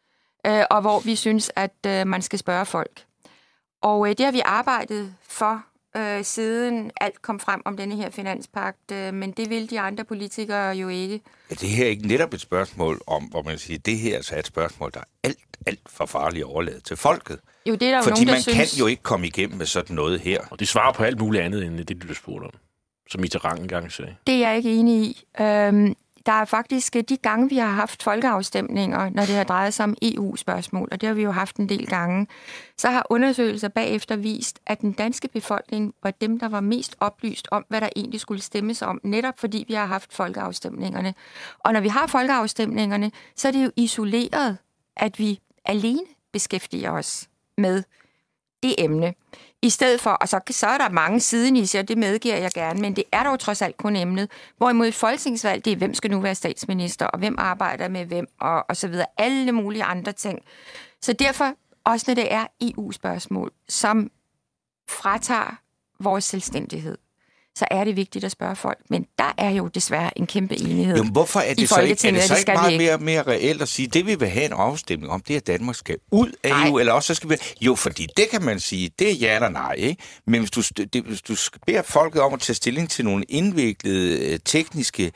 Og hvor vi synes, at man skal spørge folk. Og det har vi arbejdet for, siden alt kom frem om denne her finanspagt, men det vil de andre politikere jo ikke. Er det her ikke netop et spørgsmål om, hvor man siger, det her er et spørgsmål, der er alt for farligt overladet til folket? Jo, det er der fordi nogen, der man kan jo ikke komme igennem med sådan noget her. Og det svarer på alt muligt andet, end det, du spurgte om, som Mitterrand engang sagde. Det er jeg ikke enig i. Der er faktisk de gange, vi har haft folkeafstemninger, når det har drejet sig om EU-spørgsmål, og det har vi jo haft en del gange, så har undersøgelser bagefter vist, at den danske befolkning var dem, der var mest oplyst om, hvad der egentlig skulle stemmes om, netop fordi vi har haft folkeafstemningerne. Og når vi har folkeafstemningerne, så er det jo isoleret, at vi alene beskæftiger os med det emne. I stedet for, og så er der mange sidenisser, det medgiver jeg gerne, men det er dog trods alt kun emnet. Hvorimod et folketingsvalg, det er, hvem skal nu være statsminister, og hvem arbejder med hvem, og så videre. Alle mulige andre ting. Så derfor, også når det er EU-spørgsmål, som fratager vores selvstændighed, så er det vigtigt at spørge folk. Men der er jo desværre en kæmpe enighed. Jo, hvorfor er det så ikke, meget mere reelt at sige, det vi vil have en afstemning om, det er, at Danmark skal ud af EU, eller også så skal vi... Jo, fordi det kan man sige, det er ja eller nej, ikke? Men hvis du beder folket om at tage stilling til nogle indviklede tekniske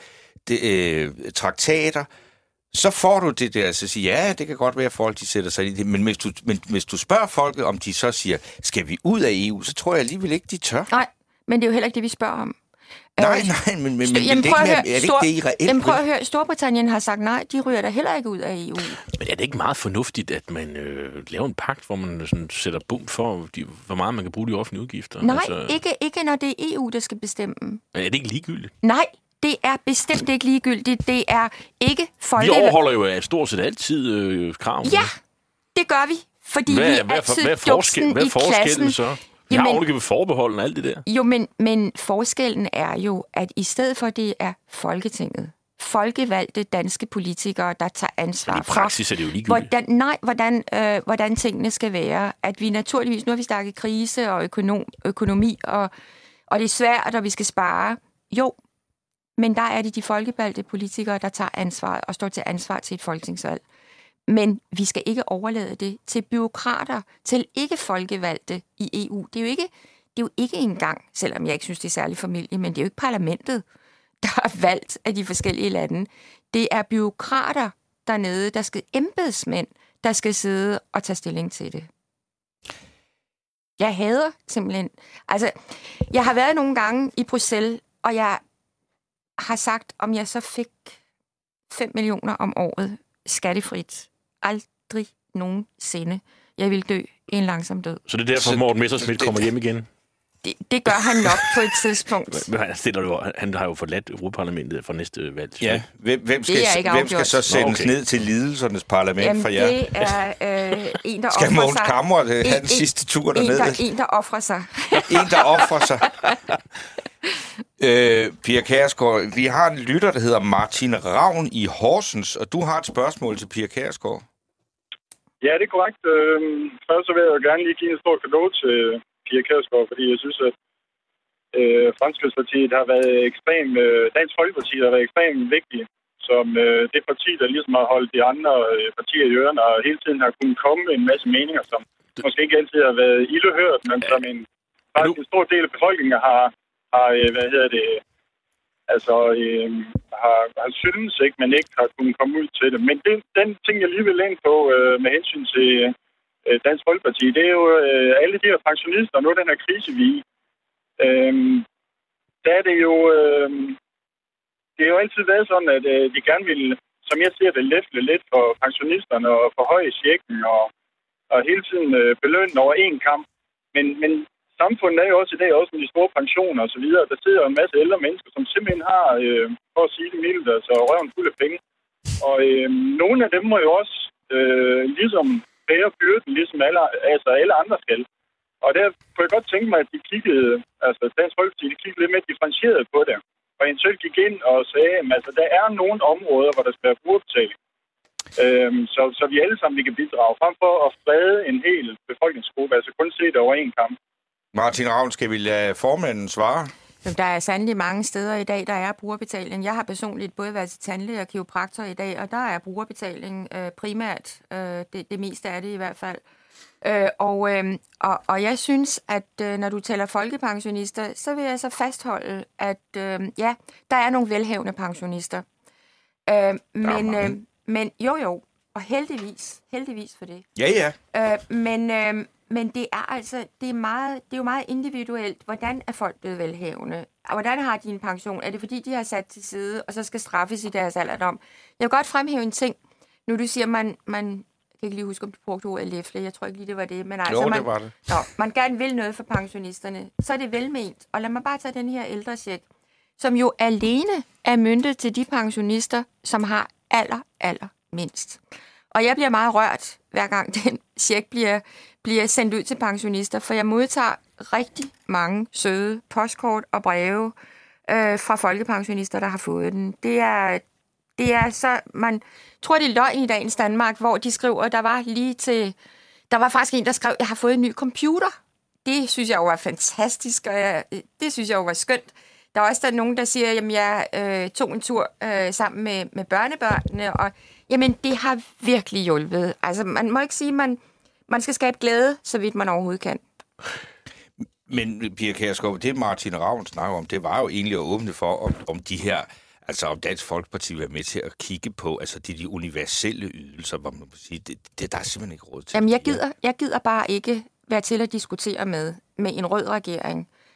traktater, så får du det der, altså sige, ja, det kan godt være, at folk de sætter sig i det, men hvis du spørger folket, om de så siger, skal vi ud af EU, så tror jeg alligevel ikke, de tør. Nej. Men det er jo heller ikke det, vi spørger om. Nej, men det er ikke det, I reelt prøv at høre, Storbritannien har sagt nej, de ryger der heller ikke ud af EU. Men er det ikke meget fornuftigt, at man laver en pagt, hvor man sådan sætter bund for, hvor meget man kan bruge de offentlige udgifter? Nej, ikke når det er EU, der skal bestemme. Men er det ikke ligegyldigt? Nej, det er bestemt ikke ligegyldigt. Det er ikke Vi overholder jo stort set altid kravene. Ja, det gør vi, fordi vi er altid duksen i klassen. Så? Jeg har ordentligt forbeholden og alt det der. Jo, men forskellen er jo, at i stedet for det er Folketinget, folkevalgte danske politikere, der tager ansvar for... I praksis er det jo ligegyldigt. Hvordan tingene skal være. At vi naturligvis... Nu har vi snakket krise og økonomi, og det er svært, og vi skal spare. Jo, men der er det de folkevalgte politikere, der tager ansvar og står til ansvar til et folketingsvalg. Men vi skal ikke overlade det til bureaukrater, til ikke folkevalgte i EU. Det er jo ikke engang, selvom jeg ikke synes, det er særlig familie, men det er jo ikke parlamentet, der er valgt af de forskellige lande. Det er bureaukrater dernede, der skal embedsmænd, der skal sidde og tage stilling til det. Jeg hader simpelthen... Altså, jeg har været nogle gange i Bruxelles, og jeg har sagt, om jeg så fik 5 millioner om året skattefrit. Aldrig nogensinde. Jeg vil dø en langsom død. Så det er derfor, Morten Messerschmidt kommer hjem igen? Det gør han nok på et tidspunkt. Han har jo forladt Europaparlamentet for næste valg. Ja, hvem skal så sendes ned til lidelsernes parlament for jer? Det er en, der skal Mogens Kammer have den sidste tur dernede? En, der offrer sig. En, der offrer sig. Pia Kjærsgaard, vi har en lytter, der hedder Martin Ravn i Horsens, og du har et spørgsmål til Pia Kjærsgaard. Ja, det er korrekt. Først så vil jeg jo gerne lige give en stor cadeau til Pia Kjærsgaard, fordi jeg synes, at Fremskridtspartiet har været Dansk Folkeparti har været ekstremt vigtigt som det parti, der ligesom har holdt de andre partier i ørerne, og hele tiden har kunnet komme med en masse meninger, som måske ikke altid har været ildehørt, men som faktisk en stor del af befolkningen har har synes ikke, men ikke har kunnet komme ud til det. Men den ting, jeg lige vil ind på med hensyn til Dansk Folkeparti, det er jo alle de her pensionister, og nu den her krise, vi er i. Der er det jo... det har jo altid været sådan, at de gerne vil, som jeg ser det, læfle lidt for pensionisterne og forhøje checken og hele tiden belønne over en kamp. Men samfundet er jo også i dag, også med de store pensioner og så videre. Der sidder en masse ældre mennesker, som simpelthen har, for at sige det mildt, altså røven fuld af penge. Og nogle af dem må jo også ligesom bære byrden, ligesom alle andre skal. Og der kunne jeg godt tænke mig, at de kiggede, altså Dansk Folkeparti, de kiggede lidt mere differentieret på det. Og eventuelt gik ind og sagde, at der er nogle områder, hvor der skal være brugerbetaling. Så vi alle sammen kan bidrage, frem for at frede en hel befolkningsgruppe, altså kun se det over en kamp. Martin Ravn, skal vi lade formanden svare? Der er sandelig mange steder i dag, der er brugerbetaling. Jeg har personligt både været til tandlæge og kiropraktor i dag, og der er brugerbetaling primært. Det meste af det i hvert fald. Og jeg synes, at når du taler folkepensionister, så vil jeg så fastholde, at der er nogle velhavende pensionister. Men jo, og heldigvis for det. Ja. Men det er altså, det er jo meget individuelt. Hvordan er folk blevet velhavende? Hvordan har de en pension? Er det fordi, de har sat til side, og så skal straffes i deres alderdom? Jeg vil godt fremhæve en ting. Nu du siger, man jeg kan ikke lige huske, om du brugte ordet læfle. Jeg tror ikke lige, det var det. Men altså, det var det. Man gerne vil noget for pensionisterne. Så er det velment. Og lad mig bare tage den her ældrecheck, som jo alene er møntet til de pensionister, som har aller mindst. Og jeg bliver meget rørt, hver gang den check bliver sendt ud til pensionister, for jeg modtager rigtig mange søde postkort og breve fra folkepensionister, der har fået den. Det er så, man tror, det er løgn i dagens Danmark, hvor de skriver, der var faktisk en, der skrev, jeg har fået en ny computer. Det synes jeg jo var fantastisk, og det synes jeg jo var skønt. Der er også nogen, der siger, jamen jeg tog en tur sammen med børnebørnene, og jamen det har virkelig hjulpet. Altså man må ikke sige, man skal skabe glæde, så vidt man overhovedet kan. Men Pia Kjærsgaard, det Martin Ravn snakker om, det var jo egentlig at åbne for, om de her, altså om Dansk Folkeparti vil være med til at kigge på, altså de universelle ydelser, hvor man må sige, det der er simpelthen ikke råd til. Jamen jeg gider bare ikke være til at diskutere med en rød regering,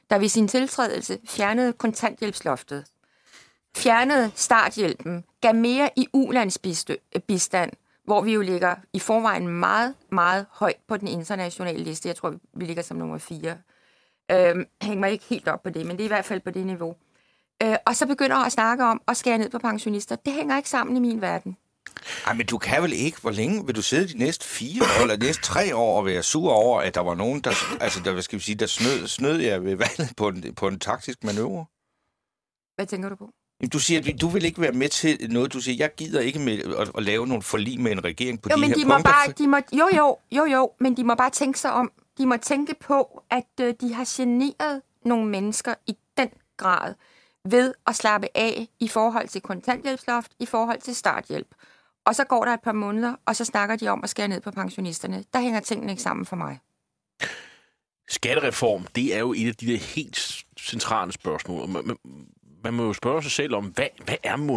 der ved sin tiltrædelse fjernede kontanthjælpsloftet, fjernede starthjælpen, gav mere i ulandsbistand, hvor vi jo ligger i forvejen meget, meget højt på den internationale liste. Jeg tror, vi ligger som nummer 4. Hænger mig ikke helt op på det, men det er i hvert fald på det niveau. Og så begynder at snakke om at skære ned på pensionister. Det hænger ikke sammen i min verden. Ej, men du kan vel ikke, hvor længe vil du sidde de næste 4 år, eller de næste 3 år og være sur over, at der var nogen, der snød jer ved valget på en taktisk manøvre? Hvad tænker du på? Du siger, at du vil ikke være med til noget. Du siger, jeg gider ikke med at lave nogle forlig med en regering på de her punkter. Men de må bare tænke sig om. De må tænke på, at de har generet nogle mennesker i den grad ved at slappe af i forhold til kontanthjælpsloft, i forhold til starthjælp. Og så går der et par måneder, og så snakker de om at skære ned på pensionisterne. Der hænger tingene ikke sammen for mig. Skattereform, det er jo et af de der helt centrale spørgsmål. Man må jo spørge sig selv om, hvad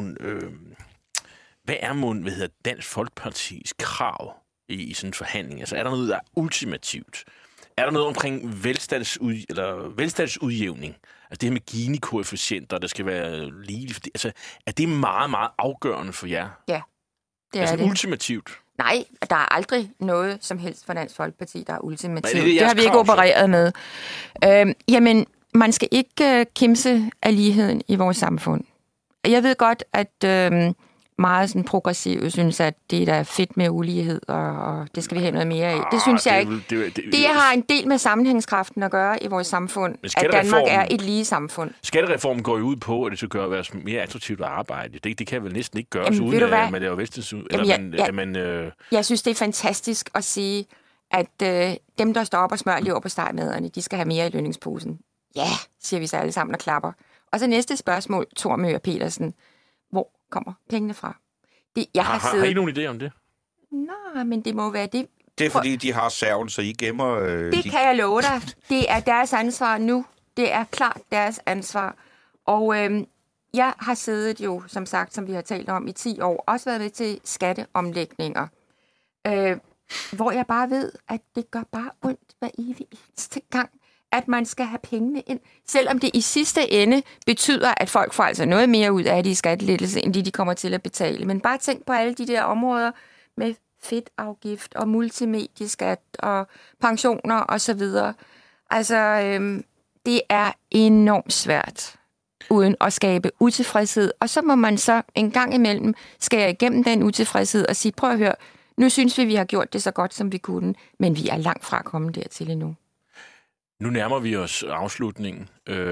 er Dansk Folkepartis krav i sådan en forhandling? Altså, er der noget, der er ultimativt? Er der noget omkring velstandsudjævning? Altså det her med Gini-koefficienter, der skal være lige... Altså, er det meget, meget afgørende for jer? Ja, det altså, er det. Ultimativt? Nej, der er aldrig noget som helst for Dansk Folkeparti, der er ultimativt. Det har vi ikke opereret med. Jamen, man skal ikke kimse af ligheden i vores samfund. Jeg ved godt, at meget sådan progressive synes, at det der er fedt med ulighed, og det skal vi have noget mere af. Det synes jeg ikke. Det har en del med sammenhængskraften at gøre i vores samfund, at Danmark er et lige samfund. Skattereformen går jo ud på, at det skal være mere attraktivt at arbejde. Det kan vel næsten ikke gøres uden, at man laver velstandsudjævning. Jeg synes, det er fantastisk at sige, at dem, der står op og smører lever på stegmaderne, de skal have mere i lønningsposen. Ja, siger vi så alle sammen og klapper. Og så næste spørgsmål, Thor Møger Petersen. Hvor kommer pengene fra? Har I nogen idé om det? Nej, men det må være det. Det er fordi, de har serven, så I gemmer... Det kan jeg love dig. Det er deres ansvar nu. Det er klart deres ansvar. Og jeg har siddet jo, som sagt, som vi har talt om i 10 år, også været med til skatteomlægninger. Hvor jeg bare ved, at det gør bare ondt hver eneste gang, at man skal have pengene ind, selvom det i sidste ende betyder, at folk får altså noget mere ud af det i skattelettelse, end de kommer til at betale. Men bare tænk på alle de der områder med fedtafgift og multimedieskat og pensioner osv. Altså, det er enormt svært uden at skabe utilfredshed. Og så må man så en gang imellem skære igennem den utilfredshed og sige, prøv at høre, nu synes vi har gjort det så godt, som vi kunne, men vi er langt fra at komme dertil endnu. Nu nærmer vi os afslutningen,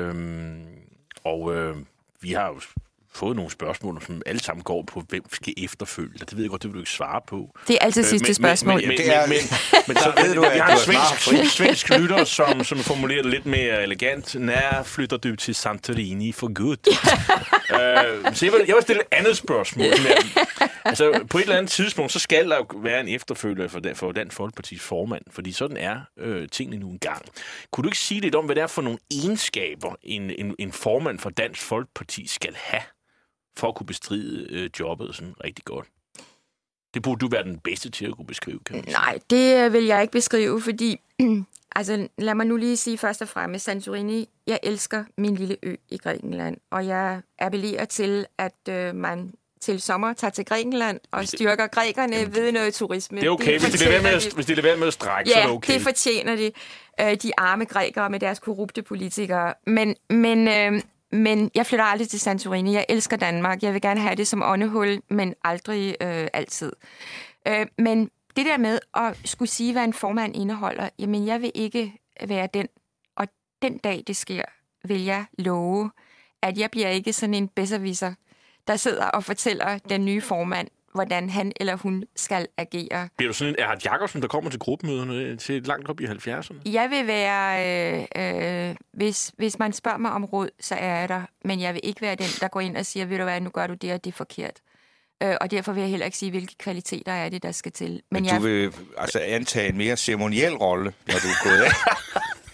og vi har jo fået nogle spørgsmål, som alle sammen går på, hvem skal efterfølge dig. Det ved jeg godt, det vil du ikke svare på. Det er altid sidste spørgsmål. Men så ved du, at vi har en svensk lytter, som formulerer det lidt mere elegant. Når flytter du til Santorini for good? Så jeg vil stille et andet spørgsmål. Altså, på et eller andet tidspunkt, så skal der jo være en efterfølger for Dansk Folkepartis formand, fordi sådan er tingene nu engang. Kunne du ikke sige lidt om, hvad det er for nogle egenskaber, en formand for Dansk Folkeparti skal have, for at kunne bestride jobbet sådan rigtig godt? Det burde du være den bedste til at kunne beskrive, kan man sige. Nej, det vil jeg ikke beskrive, fordi... Altså, lad mig nu lige sige først og fremmest, Santorini, jeg elsker min lille ø i Grækenland, og jeg appellerer til, at man til sommer tager til Grækenland og styrker grækerne ved noget turisme. Det er okay, hvis de lader være med at strække, så er det okay. Ja, det fortjener de arme grækere med deres korrupte politikere. Men jeg flytter aldrig til Santorini. Jeg elsker Danmark. Jeg vil gerne have det som åndehul, men aldrig altid. Men det der med at skulle sige, hvad en formand indeholder, jamen jeg vil ikke være den. Og den dag det sker, vil jeg love, at jeg bliver ikke sådan en besserwisser, der sidder og fortæller den nye formand, hvordan han eller hun skal agere. Bliver du sådan en Erhard Jacobsen, der kommer til gruppemøderne til langt op i 70'erne? Jeg vil være... hvis man spørger mig om råd, så er jeg der. Men jeg vil ikke være den, der går ind og siger, ved du hvad, nu gør du det, og det er forkert. Og derfor vil jeg heller ikke sige, hvilke kvaliteter er det, der skal til. Men du vil altså antage en mere ceremoniel rolle, når du er gået af?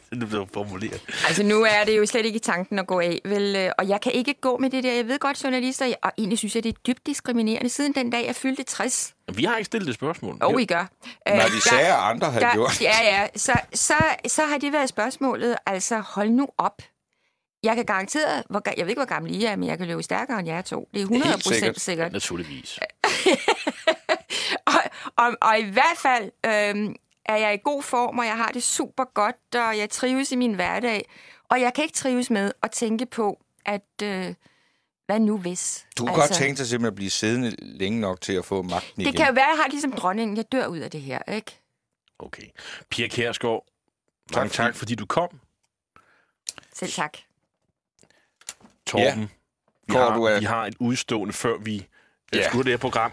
det blev formuleret. Altså, nu er det jo slet ikke i tanken at gå af, vel? Og jeg kan ikke gå med det der. Jeg ved godt, journalister, og egentlig synes jeg, det er dybt diskriminerende. Siden den dag, jeg fyldte 60. Vi har ikke stillet det spørgsmål. I gør. Når de sagde, at andre havde gjort. Ja. Så har det været spørgsmålet. Altså, hold nu op. Jeg kan garantere, jeg ved ikke, hvor gammel I er, men jeg kan løbe stærkere end jer to. Det er 100% sikkert. Naturligvis. og i hvert fald er jeg i god form, og jeg har det super godt, og jeg trives i min hverdag. Og jeg kan ikke trives med at tænke på, at hvad nu hvis? Du kan godt tænke dig simpelthen at blive siddende længe nok til at få magten igen. Det kan jo være, at jeg har ligesom dronningen. Jeg dør ud af det her, ikke? Okay. Pia Kjærsgaard, mange tak, fordi du kom. Selv tak. Torben, vi har et udstående, før vi slutter det her program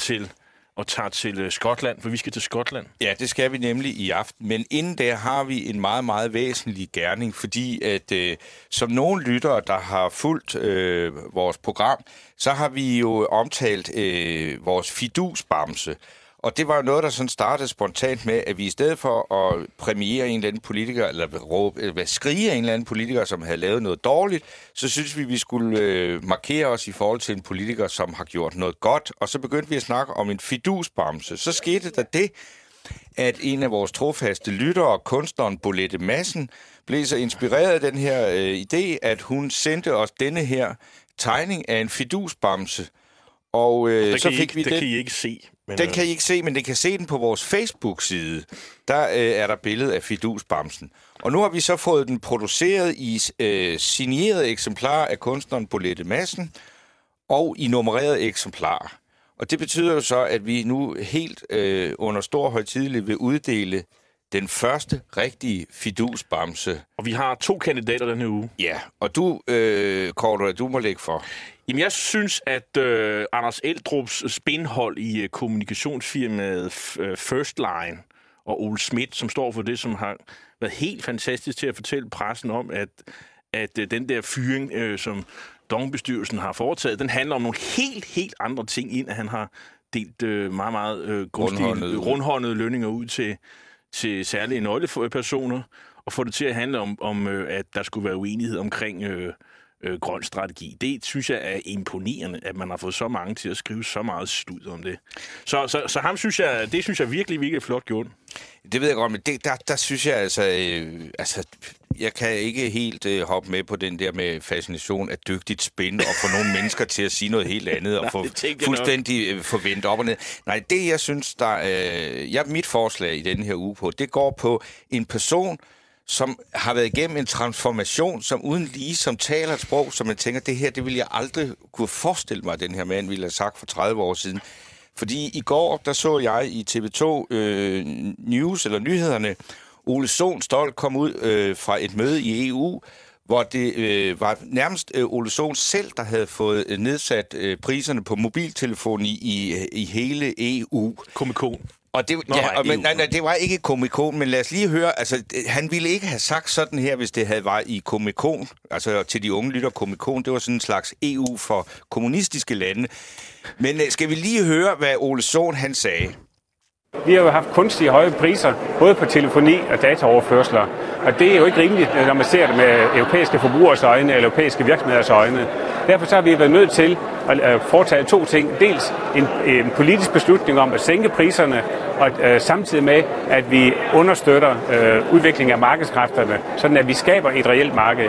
og tager til Skotland, for vi skal til Skotland. Ja, det skal vi nemlig i aften. Men inden der har vi en meget, meget væsentlig gerning, fordi at som nogle lyttere, der har fulgt vores program, så har vi jo omtalt vores fidusbamse. Og det var jo noget, der sådan startede spontant med, at vi i stedet for at præmiere en eller anden politiker, eller skrige en eller anden politiker, som havde lavet noget dårligt, så synes vi skulle markere os i forhold til en politiker, som har gjort noget godt. Og så begyndte vi at snakke om en fidusbamse. Så skete der det, at en af vores trofaste lyttere, kunstneren Bolette Madsen, blev så inspireret af den her idé, at hun sendte os denne her tegning af en fidusbamse. Og så fik vi den. Det kan I ikke se. Den kan I ikke se, men det kan se den på vores Facebook-side. Der er der billede af fidusbamsen. Og nu har vi så fået den produceret i signeret eksemplarer af kunstneren Bolette Madsen og i nummereret eksemplarer. Og det betyder jo så, at vi nu helt under stor højtidelighed vil uddele den første rigtige fidusbamse. Og vi har 2 kandidater denne uge. Ja, og du, Cordua, du må lægge for. Jamen, jeg synes, at Anders Eldrups spinhold i kommunikationsfirmaet First Line og Ole Schmidt, som står for det, som har været helt fantastisk til at fortælle pressen om, at den der fyring, som DONG-bestyrelsen har foretaget, den handler om nogle helt andre ting, end at han har delt meget rundhåndede lønninger ud til særlige nøglepersoner, og få det til at handle om at der skulle være uenighed omkring grøn strategi. Det synes jeg er imponerende, at man har fået så mange til at skrive så meget slud om det. Så ham synes jeg virkelig flot gjort. Det ved jeg godt, men der synes jeg altså jeg kan ikke helt hoppe med på den der med fascination af dygtigt spin og få nogle mennesker til at sige noget helt andet og få fuldstændig forventet op og ned. Nej, det jeg synes, mit forslag i denne her uge på, det går på en person, som har været igennem en transformation, som uden lige, som taler et sprog, som man tænker, det her, det ville jeg aldrig kunne forestille mig, at den her mand ville have sagt for 30 år siden. Fordi i går, der så jeg i TV2 News, eller nyhederne, Ole Sohn Stolt kom ud fra et møde i EU, hvor det var nærmest Ole Sohn selv, der havde fået nedsat priserne på mobiltelefon i hele EU. Komikon. Og det, det var ikke komikon, men lad os lige høre, altså han ville ikke have sagt sådan her, hvis det havde været i komikon, altså til de unge lytter komikon, det var sådan en slags EU for kommunistiske lande. Men skal vi lige høre, hvad Ole Sohn han sagde? Vi har jo haft kunstige høje priser, både på telefoni og dataoverførsler. Og det er jo ikke rimeligt, når man ser det med europæiske forbrugers øjne eller europæiske virksomheders øjne. Derfor så har vi været nødt til at foretage 2 ting. Dels en politisk beslutning om at sænke priserne, og samtidig med, at vi understøtter udviklingen af markedskræfterne, sådan at vi skaber et reelt marked.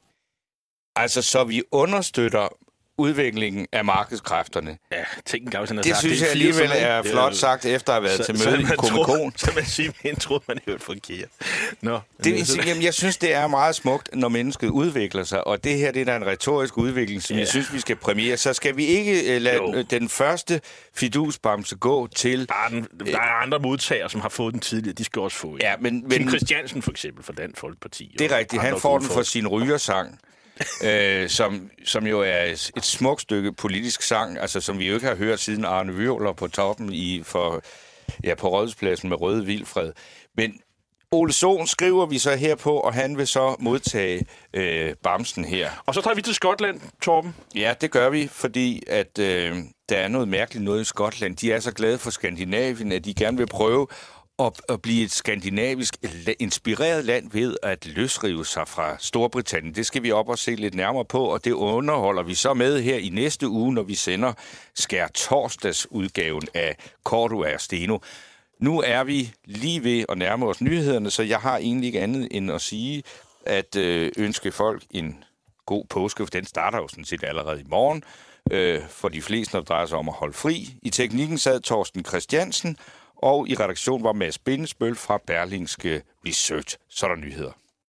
Altså, så vi understøtter udviklingen af markedskræfterne. Ja, tænk engang, sådan det synes jeg alligevel er flot sagt, efter at have været til møde i Komikon. Så man siger, man troede, man hørte forkert. Jamen, jeg synes, det er meget smukt, når mennesket udvikler sig, og det her, det er da en retorisk udvikling, som jeg synes, vi skal præmiere. Så skal vi ikke lade den første fidusbamse gå til... Der er andre modtagere, som har fået den tidligere. De skal også få. Ja, men Tim Christiansen for eksempel fra Dansk Folkeparti. Det er rigtigt. Han får den for sin rygersang. Som jo er et smukt stykke politisk sang, altså som vi jo ikke har hørt siden Arne Wøvler på toppen på Rådhuspladsen med Røde Vildfred. Men Ole Sohn skriver vi så her på, og han vil så modtage bamsen her. Og så tager vi til Skotland, Torben. Ja, det gør vi, fordi at der er noget mærkeligt noget i Skotland. De er så glade for Skandinavien, at de gerne vil prøve at blive et skandinavisk inspireret land ved at løsrive sig fra Storbritannien. Det skal vi op og se lidt nærmere på, og det underholder vi så med her i næste uge, når vi sender skærtorsdagsudgaven af Cordua og Steno. Nu er vi lige ved at nærme os nyhederne, så jeg har egentlig ikke andet end at sige, at ønske folk en god påske, for den starter jo sådan set allerede i morgen. For de fleste, når det drejer sig om at holde fri. I teknikken sad Torsten Christiansen, og i redaktion var Mads Bindesbøl fra Berlingske Research. Så er der nyheder.